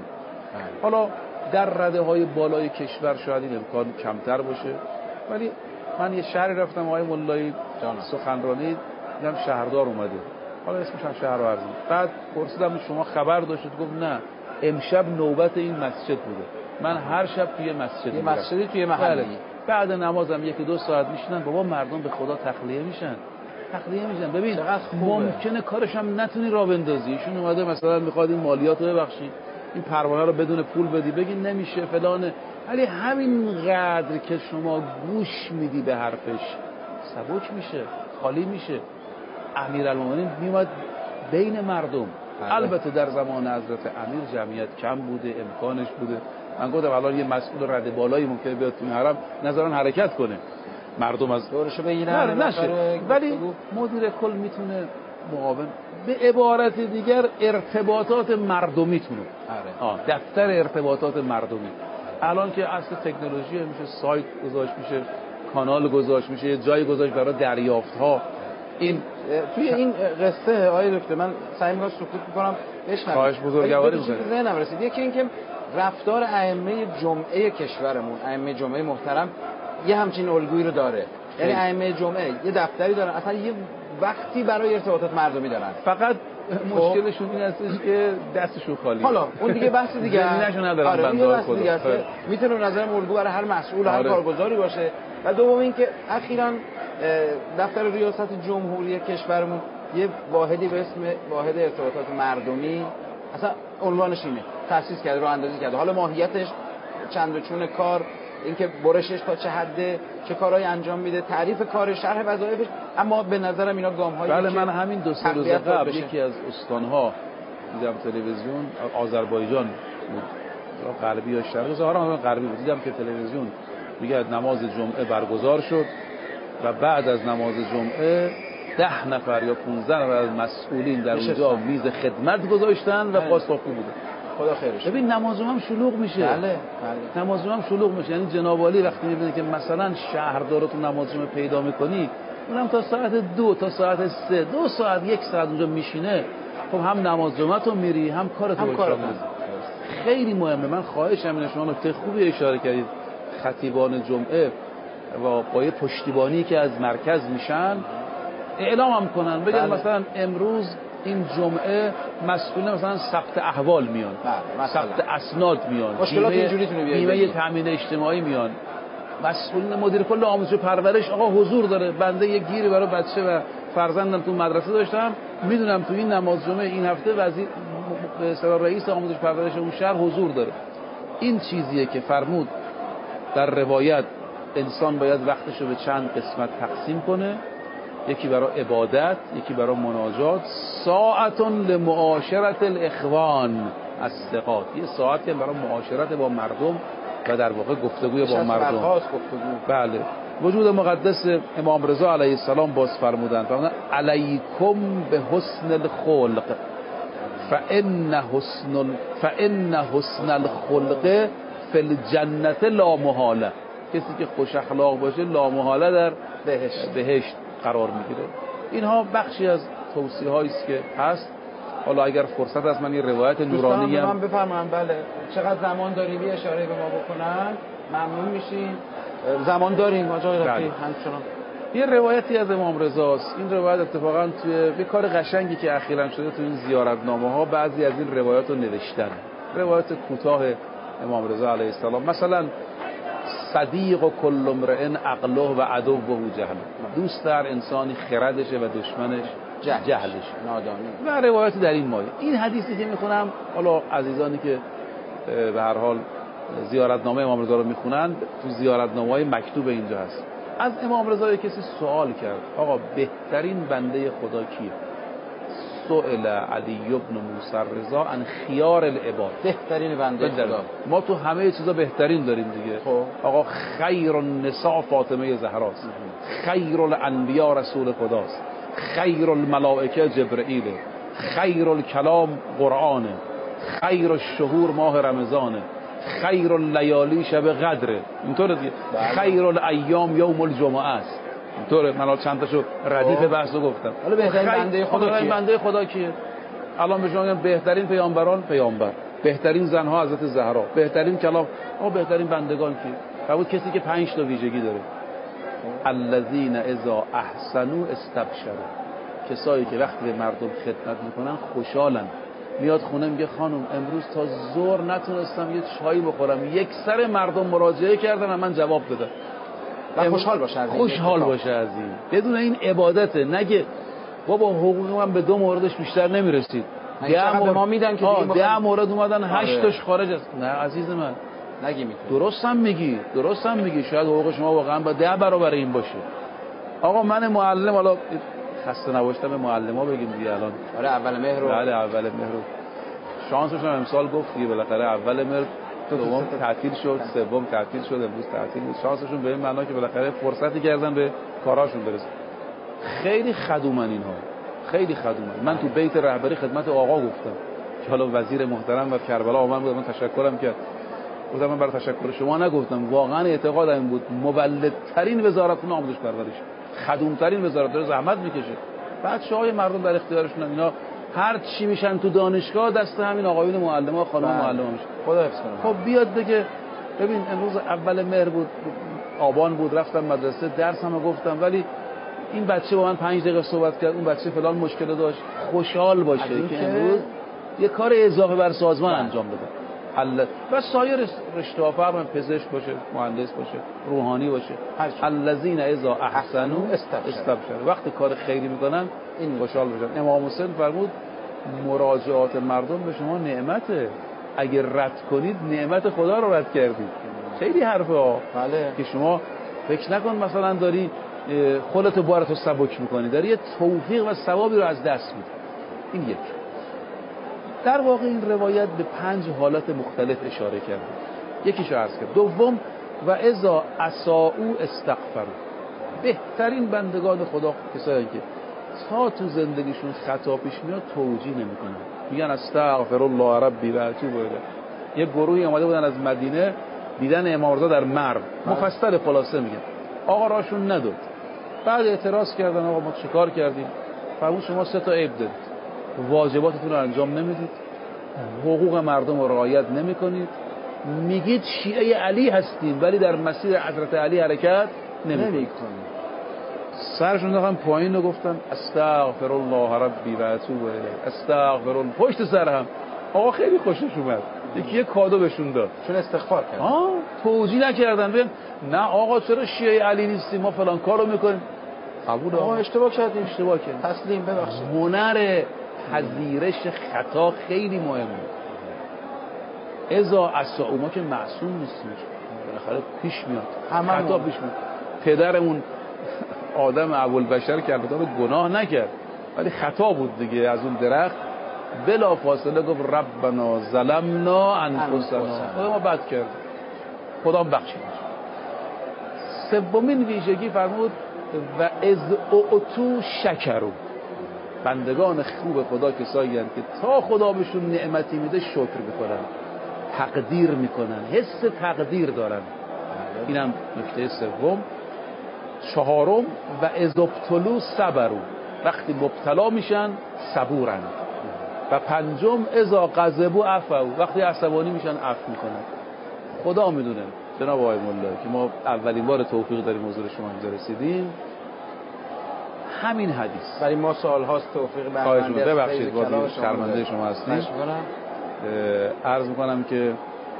حالا در رده های بالای کشور شاید این امکان کمتر باشه، ولی من یه شهری رفتم، آقای مولایی سخنرانی دیدم، شهردار اومده، حالا اسمش هم شهر ورزی. بعد پرسیدم شما خبر داشتید؟ گفت نه، امشب نوبت این مسجد بوده، من هر شب توی مسجد یه مسجدی توی محلی، بعد نمازم یکی دو ساعت میشینن، بابا مردم به خدا تخلیه میشن، تخلیه میشن. ببین ممکنه کارش هم نتونی راه بندازی. ایشون اومده مثلا میخواد این مالیات رو ببخشید، این پروانه رو بدون پول بدی، بگی نمیشه فلانه، ولی همین قدر که شما گوش میدی به حرفش سبک میشه، خالی میشه. امیرالمومنین میومد بین مردم. بله. البته در زمان حضرت امیر جمعیت کم بوده، امکانش بوده. من گفتم الان یه مسئول رده بالایی ممکنه بیاد تو حرم نظران حرکت کنه، مردم از دورشو بگیرن نشه، ولی مدیر کل میتونه مقاوم. به عبارت دیگر ارتباطات مردمی تونه. آره. دفتر ارتباطات مردمی. الان که اصل تکنولوژی میشه، سایت گذاشت میشه، کانال گذاشت میشه، یه جای گذاشت برای دریافت ها. این توی این قصه آقای دکتر من سعی می‌کنم سکوت می‌کنم بشنوم. خواهش بزرگواری می‌کنم. ذهنم رسید یکی اینکه رفتار ائمه جمعه کشورمون، ائمه جمعه محترم یه همچین الگویی رو داره. یعنی ائمه جمعه یه دفتری دارن، اصلا یه وقتی برای ارتباطات مردمی دارن. فقط مشکلشون این هستش که دستشون خالی. حالا اون دیگه بحث دیگه زمینه‌شون ندارن. آره بنده بحث خدا دیگه است. میتونه به نظر الگو برای هر مسئول هر آره. کارگزاری باشه. و دوم اینکه اخیراً دفتر ریاست جمهوری کشورمون یه واحدی به اسم واحد ارتباطات مردمی اصلا عنوانش اینه تأسیس کرده، راه اندازی کرده. حالا ماهیتش چند و چون کار، اینکه برشش تا چه حده، چه کارهایی انجام میده، تعریف کار، شرح وظایفش، اما به نظرم اینا گام‌هایی بله من همین دو سه روز قبل یکی از استان‌ها دیدم تلویزیون آذربایجان بود، غربی یا شرقی، ظاهرا غربی بود، دیدم که تلویزیون میگه نماز جمعه برگزار شد و بعد از نماز جمعه ده نفر یا پانزده نفر از مسئولین در اونجا میز خدمت گذاشتن و پاسخگو بودن. خدا خیرش. ببین نماز هم شلوغ میشه. بله بله. نماز هم شلوغ میشه. یعنی جناب عالی وقتی میبینه که مثلا شهردار تو نماز جمعه پیدا میکنی، اونم تا ساعت دو تا ساعت سه دو ساعت یک ساعت اونجا میشینه، خب هم نماز جمعه تو میری هم کارت رو انجام میدی. خیلی مهمه. من خواهشم اینه، شما نکته خوبی اشاره کردید، خطیبان جمعه و با یه پشتیبانی که از مرکز میشن اعلام هم کنن، بگن بله. مثلا امروز این جمعه مسئولین مثلا ثبت احوال میان، ثبت اسناد میان، مشکلات اینجوری تونه بیاد، بیمه تامین اجتماعی میان، مسئولین مدیر کل آموزش و پرورش آقا حضور داره، بنده یه گیری برای بچه و فرزندم تو مدرسه داشتم، میدونم تو این نماز جمعه این هفته وزیر به اصطلاح رئیس آموزش و پرورش اون شهر حضور داره. این چیزیه که فرمود در روایت انسان باید وقتش رو به چند قسمت تقسیم کنه، یکی برای عبادت، یکی برای مناجات، ساعتون لمعاشرت الاخوان الثقات، یه ساعتی برای معاشرت با مردم و در واقع گفتگوی با مردم. بله. وجود مقدس امام رضا علیه السلام باز فرمودند فرمودند علیکم به حسن الخلق فان حسن فان حسن الخلق فی الجنت لا محاله، کسی که خوش اخلاق باشه لا محاله در بهشت بهشت قرار میگیره. اینها بخشی از توصیه هایی است که هست. حالا اگر فرصت هست من یه روایت نورانی هم من بفرمایم. بله چقدر زمان داریم یه اشاره به ما بکنن ممنون میشیم. زمان داریم آقای رفیع همچنان. یه روایتی از امام رضا است. این روایت اتفاقا توی یه کار قشنگی که اخیراً شده تو این زیارتنامه ها بعضی از این روایات رو نوشتن. روایت کوتاه امام رضا علیه السلام، مثلا صدیق و کل امرئ عقله و عدو و جهل، دوست هر انسانی خردشه و دشمنش جهلش, جهلش. نادانی. و روایتی در این مایه. این حدیثی که میخونم، حالا عزیزانی که به هر حال زیارتنامه امام رضا رو میخونن، تو زیارتنامه‌های مکتوب اینجا هست. از امام رضا کسی سوال کرد آقا بهترین بنده خدا کیه؟ سئل علی ابن موسی رضا عن خیار العباد، بهترین بنده خدا. ما تو همه چیزا بهترین داریم دیگه. خب آقا خیر النساء فاطمه زهراست، خیر الانبیاء رسول خداست، خیر الملائکه جبرئیل، خیر الکلام قرآنه، خیر الشهور ماه رمضانه، خیر اللیالی شب قدره، اینطوره دیگه. خیر الایام یوم الجمعه است، اینطوره. من چند تاشو ردیف بحثو گفتم. حالا بهترین بنده خدا کیه؟ بنده خدا کیه؟ الان به شما میگم بهترین پیامبران پیامبر، بهترین زنها حضرت زهرا، بهترین کلام، آقا بهترین بندگان کیه؟ فرمود کسی که پنج تا ویژگی داره. الذین اذا احسنوا استبشروا، کسایی که وقتی به مردم خدمت میکنن خوشحالن. میاد خونه میگه خانم امروز تا ظهر نتونستم یه چایی بخورم، یک سر مردم مراجعه کردن من جواب دادم. و خوشحال باشه از این، خوشحال باشه از این. بدون این عبادته، نگه بابا حقوق من به دو موردش بیشتر نمیرسید، ده مورد ما میدن که دیگه ده مورد اومدن هشت تاش خارج است. نه عزیز من نگی میتونی. درستم میگی درستم میگی شاید حقوق شما واقعا با ده برابر این باشه. آقا من معلم، حالا خسته نباشتم به معلما بگیم دیگه الان. آره اول مهر رو. بله اول مهر رو. شانسش هم امسال گفت دیگه بالاخره اول مهر دوم تعطیل شد، سوم تعطیل شد، امروز تعطیل بود. شانسشون به این معنا که بالاخره فرصتی کردن به کاراشون برسن. خیلی خدومن اینها، خیلی خدومن. من تو بیت رهبری خدمت آقا گفتم که حالا وزیر محترم و کربلا آمد بود، من تشکرم کرد. گفتم من برای تشکر شما نگفتم، واقعا اعتقادم این بود مولدترین وزارتخونه آموزش پرورش، خدومترین وزارت داره زحمت میکشه. بچه‌های مردم در اختیارشون، اینا هر چی میشن تو دانشگاه دست همین آقایون معلما و خانم معلما میشه. خدا حفظ کنه. خب بیاد بگه ببین امروز اول مهر بود، آبان بود، رفتم مدرسه درسمو گفتم، ولی این بچه با من پنج دقیقه صحبت کرد، اون بچه فلان مشکل داشت، خوشحال باشه که امروز یه کار اضافه بر سازمان بله. انجام بده. حل و سایر رشته ها فرق پزشک باشه، مهندس باشه، روحانی باشه، الذین اذا احسنوا استبشروا، وقتی کار خیری میکنن این خوشحال بشن. امام حسین فرمود مراجعات مردم به شما نعمته، اگر رد کنید نعمت خدا رو رد کردید. خیلی حرفه ها بله. که شما فکر نکن مثلا داری خودت بارتو سبک میکنی، داری یه توفیق و ثوابی رو از دست میدی. این یک. در واقع این روایت به پنج حالت مختلف اشاره کرده. یکیشو عرض کرد. دوم و اذا اساءوا استغفروا، بهترین بندگان خدا کسایی که تا تو زندگیشون خطا پیش میاد توجیه نمیکنن، میگن استغفر الله ربی و اتوب الیه. یه گروهی اومده بودن از مدینه دیدن امام رضا در مرو، مفصل خلاصه میگن آقا راشون نداد. بعد اعتراض کردن آقا ما چیکار کردیم؟ فرمود شما سه تا عیب دارید، واجباتتون رو انجام نمیدید، حقوق مردم رو رعایت نمیکنید، میگید شیعه علی هستیم ولی در مسیر حضرت علی حرکت نمیکنید. سرشون داختن پایین رو گفتن استغفر الله ربی و اتوب الیه، استغفر الله. پشت سر هم آقا خیلی خوشش اومد، یکی یه کادو بهشون داد چون استغفار کردن. آه توجیه نکردن، بگن نه آقا چرا شیعه علی نیستیم، ما فلان کارو میکنیم. قبول آقا اشتباه کردیم، اشتباه کردیم، تسلیم ببخشید. هنر پذیرش خطا خیلی مهمه. اذا اساءوا، ما که معصوم نیستیم، بالاخره پیش میاد خطا پیش میاد. پدرمون آدم ابوالبشر که البته گناه نکرد ولی خطا بود دیگه، از اون درخت بلا فاصله گفت ربنا ظلمنا انفسنا، خدا ما بد کرد، خدا بخشید. سومین ویژگی فرمود و اذ اعطوا شکروا، بندگان خوب خدا کسایی هستند که تا خدا بهشون نعمتی میده شکر میکنن، تقدیر میکنن، حس تقدیر دارن. اینم نکته سوم. چهارم و اذ ابتلوا صبروا، وقتی مبتلا میشن صبورن. و پنجم اذا غضبوا عفوا، وقتی عصبانی میشن عفو میکنن. خدا میدونه جناب آقای مولا که ما اولین بار توفیق داریم حضور شما اینجا رسیدیم. همین حدیث برای ما سال هاست توفیق برنامه ببخشید وادی شرمنده شما هستیم. عرض میکنم که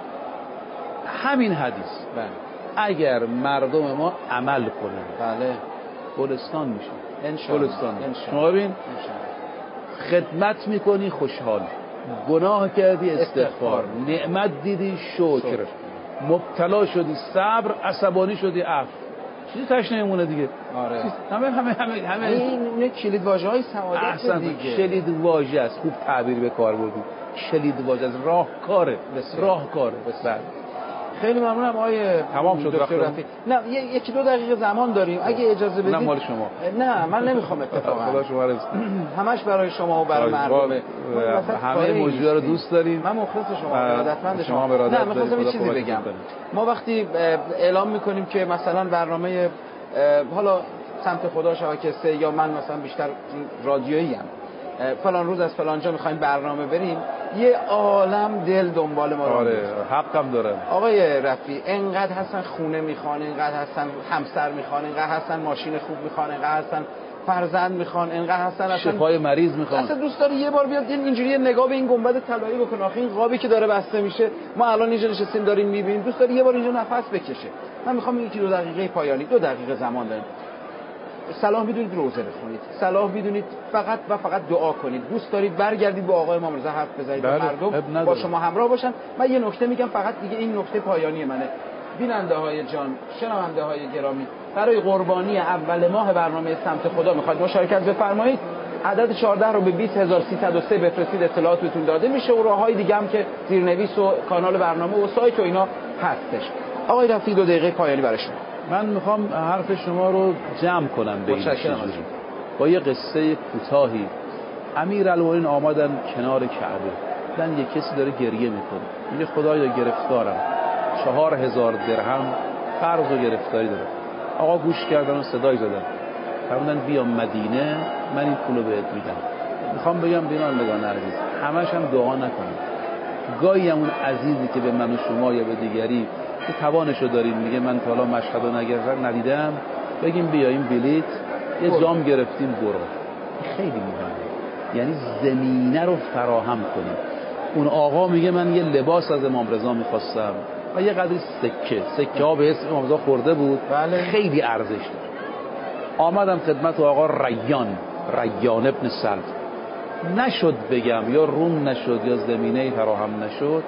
همین حدیث بله. اگر مردم ما عمل کنن بله گلستان میشه انشاءالله. گلستان شما ببین خدمت میکنی خوشحال، گناه کردی استغفار، نعمت دیدی شکر, شکر. مبتلا شدی صبر، عصبانی شدی عفو. چیزی تاش نمیمونه دیگه. آره. همه همه همه همه این کلید واژه‌های سعادت دیگه. کلید واژه است، خوب تعبیر به کار بردی. کلید واژه است، راهکاره، راهکاره. بله. خیلی ممنونم آقای تمام شد دکتر رفیع. نه یکی دو دقیقه زمان داریم اگه اجازه بدید. نه مال شما. نه من نمیخوام اتفاقا. خدا شما رو همش برای شما و برای مردم. همه موضوعا رو دوست داریم. من مخلص شما، ارادتمند شما. نه می‌خواستم یه چیزی بگم. ما وقتی اعلام می‌کنیم که مثلا برنامه حالا سمت خدا شبکه سه یا من مثلا بیشتر رادیویی ام، فلان روز از فلان جا می‌خوایم برنامه بریم، یه عالم دل دنبال ما. آره حقم داره. آقای رفیع انقدر هستن خونه میخوان، انقدر هستن همسر میخوان، انقدر هستن ماشین خوب میخوان، انقدر هستن فرزند میخوان، انقدر هستن اصلا شفای مریض میخوان. اصلا دوست داره یه بار بیاد اینجوری یه نگاه به این گنبد طلایی بکنه. آخه این قابی که داره بسته میشه، ما الان اینجا نشستیم داریم میبینیم، دوست داره یه بار اینجا نفس بکشه. من میخوام یکی دو دقیقه پایانی، دو دقیقه زمان داریم. صلاح میدونید روزه بخونید، صلاح میدونید فقط و فقط دعا کنید. دوست دارید برگردید با آقای امام رضا حرف بزنید، با مردم با شما همراه باشن. من یه نکته میگم فقط دیگه، این نکته پایانی منه. بیننده های جان، شنونده های گرامی، برای قربانی اول ماه برنامه سمت خدا میخواید مشارکت بفرمایید. عدد چهارده رو به بیست هزار و سیصد و سه بفرستید، اطلاعات بهتون داده میشه و راههای دیگه هم که زیرنویس و کانال برنامه و سایت و اینا هستش. آقای رفیع دو دقیقه پایانی برای شما. من میخوام حرف شما رو جمع کنم به این چیزی با یه قصه کوتاهی. امیرالمومنین آمدن کنار کعبه، دیدن یه کسی داره گریه میکنه، میگه خدایا گرفتارم، چهار هزار درهم قرض و گرفتاری داره. آقا گوش کردن و صدای زدن، فرمودن بیا مدینه من این پولو بهت میدم. میخوام بگم بینندگان عزیز همش هم دعا نکنید. گاهی همون عزیزی که به من و شما یا به دیگری که توانشو داریم میگه من تا حالا مشهدو نگردم ندیدم، بگیم بیا این بلیت یه جام گرفتیم برو. خیلی مهمه، یعنی زمینه رو فراهم کنیم. اون آقا میگه من یه لباس از امام رضا میخواستم و یه قدری سکه سکه ها به اسم امام رضا خورده بود. بله. خیلی ارزش داشت. آمدم خدمت آقا ریان ریان ابن سلف، نشد بگم یا روم نشد یا زمینه فراهم نشد.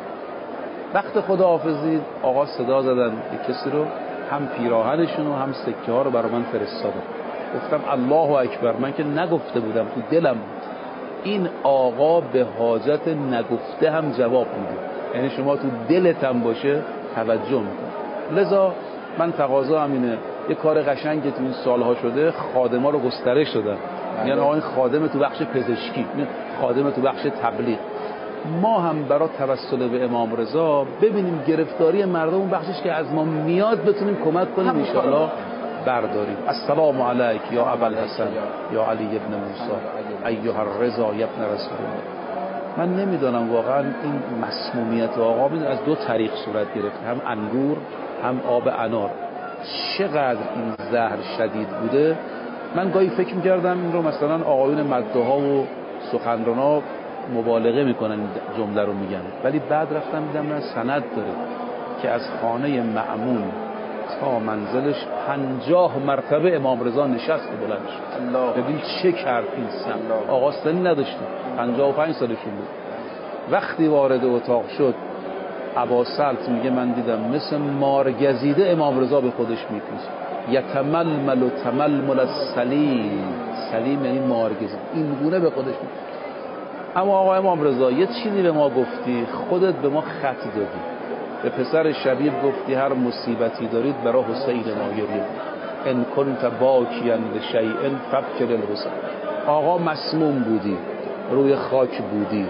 وقت خداحافظی آقا صدا زدن به کسی رو، هم پیراهنشون و هم سکه ها رو برای من فرستادن. گفتم الله اکبر، من که نگفته بودم تو دلم بود. این آقا به حاجت نگفته هم جواب میده، یعنی شما تو دلت هم باشه توجه میکنه. لذا من تقاضا همینه، یه کار قشنگ که تو این سالها شده، خادما رو گسترش دادن. یعنی آقا این خادم تو بخش پزشکی، خادم تو بخش تبلیغ. ما هم برای توسل به امام رضا ببینیم گرفتاری مردم اون بخشش که از ما میاد بتونیم کمک کنیم ان شاء الله برداریم. السلام علیک یا ابوالحسن یا علی ابن موسی ایها الرضا یا ابن رسول الله. من نمیدونم واقعا این مسمومیت آقا میدونم از دو طریق صورت گرفته، هم انگور هم آب انار. چقدر این زهر شدید بوده. من گاهی فکر میکردم این رو مثلا آقایون مدعا و سخنرانا مبالغه میکنن جمله رو میگن، ولی بعد رفتم دیدم نه، سند داره که از خانه مأمون تا منزلش پنجاه مرتبه امام رضا نشست و بلند شد. ببین چه کرد این سن. آقا سنی نداشته، پنجاه و پنج سالشون بود. وقتی وارد اتاق شد ابا سلط میگه من دیدم مثل مارگزیده امام رضا به خودش میپیچه. یتململ و تململ السلیم، سلیم یعنی مارگزیده، این گونه به خودش میپیچه. اما آقا امام رضا یه چیزی به ما گفتی، خودت به ما خط دادی، به پسر شبیب گفتی هر مصیبتی دارید برای حسین ما گریه، ان کنت باکیا لشیء فبک للحسین. آقا مسموم بودی، روی خاک بودی،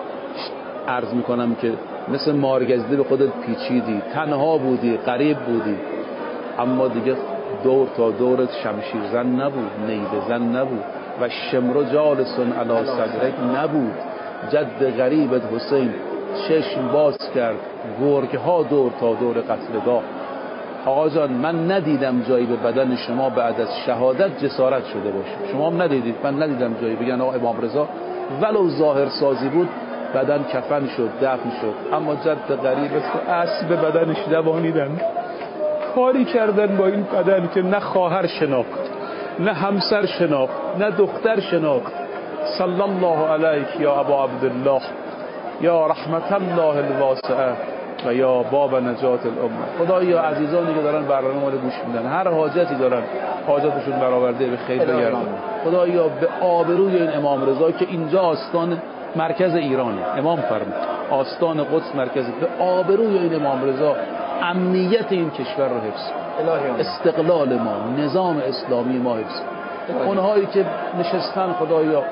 عرض میکنم که مثل مارگزیده به خودت پیچیدی، تنها بودی، غریب بودی، اما دیگه دور تا دورت شمشیر زن نبود، نیزه زن نبود و شمر جالسون علی صدرک نبود. جد غریبت حسین چشم باز کرد، گرگ ها دور تا دور قتلگاه. آقا جان من ندیدم جایی به بدن شما بعد از شهادت جسارت شده باشه، شما هم ندیدید، من ندیدم جایی بگن آقا امام رضا ولو ظاهر سازی بود بدن کفن شد دفن شد، اما جد غریبت که اسب بدنش دوانیدن، کاری کردن با این بدن که نه خواهر شناخت، نه همسر شناخت، نه دختر شناخت. صلی الله علیک یا ابا عبدالله یا رحمت الله الواسعه و یا باب نجات الامه. خدایا عزیزانی که دارن برنامه ما رو گوش میدن، هر حاجتی دارن حاجتشون برآورده به خیر بگردن. خدایا به آبروی این امام رضا که اینجا آستان مرکز ایرانه، امام فرمود آستان قدس مرکز، به آبروی این امام رضا امنیت این کشور رو حفظ کن، استقلال ما، نظام اسلامی ما حفظ کن. اونهایی که نشستن خدایا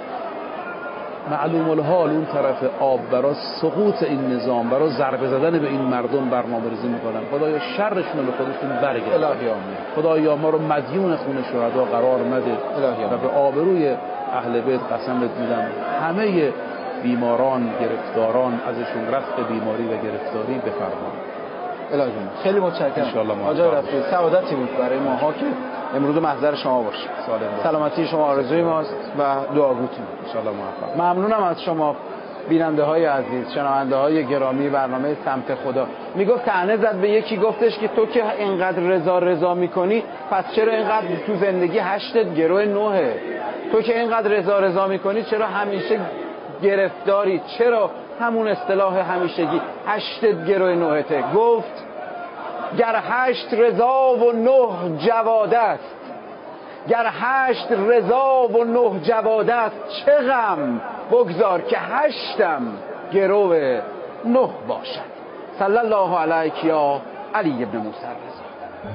معلوم الحال اون طرف آب برای سقوط این نظام، برای ضربه زدن به این مردم برنامه‌ریزی میکنن، خدایا شرشون رو به خودشون برگردون. خدایا ما رو مدیون خون شهدا قرار نده و به آبروی اهل بیت قسمت میدم همه بیماران گرفتاران ازشون رفع بیماری و گرفتاری بفرما. الهی خیلی متشکرم. ان شاء الله آقای رفیعی سعادتی بود برای ماها که امروز محضر شما باشیم. سلامتی شما آرزوی ماست و دعاگوتون. ان شاء الله موفق. ممنونم از شما بیننده های عزیز، شنونده های گرامی برنامه سمت خدا. میگفت طعنه زد به یکی، گفتش که تو که اینقدر رضا رضا میکنی پس چرا اینقدر تو زندگی هشتت گروه نوحه؟ تو که اینقدر رضا رضا میکنی چرا همیشه گرفتاری؟ چرا همون اصطلاح همیشگی هشتت گروه نوحته؟ گفت گر هشت رضا و نه جواد است، گر هشت رضا و نه جواد است، چه غم بگذار که هشتم گروه نه باشد. صلی الله علیک یا علی ابن موسی الرضا.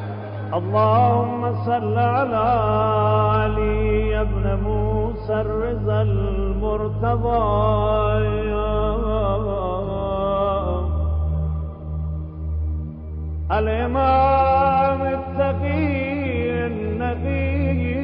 اللهم صل على علي ابن موسى الرضا المرتضى الإمام التقي النقي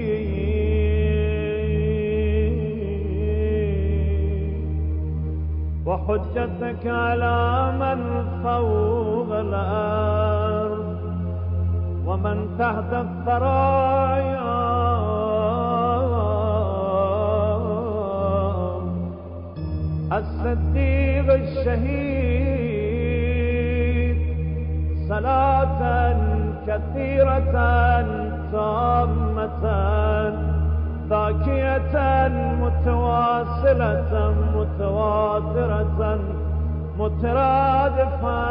وحجتك على من فوق الأرض ومن تحت الثرايا الصديق الشهيد صلاة كثيرة تامة ذاكية متواصلة متواترة مترادفة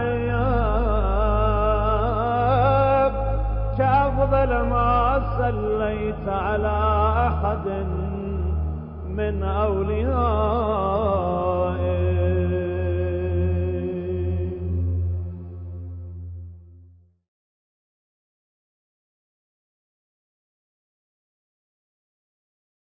كأفضل ما صليت على أحد من أولياء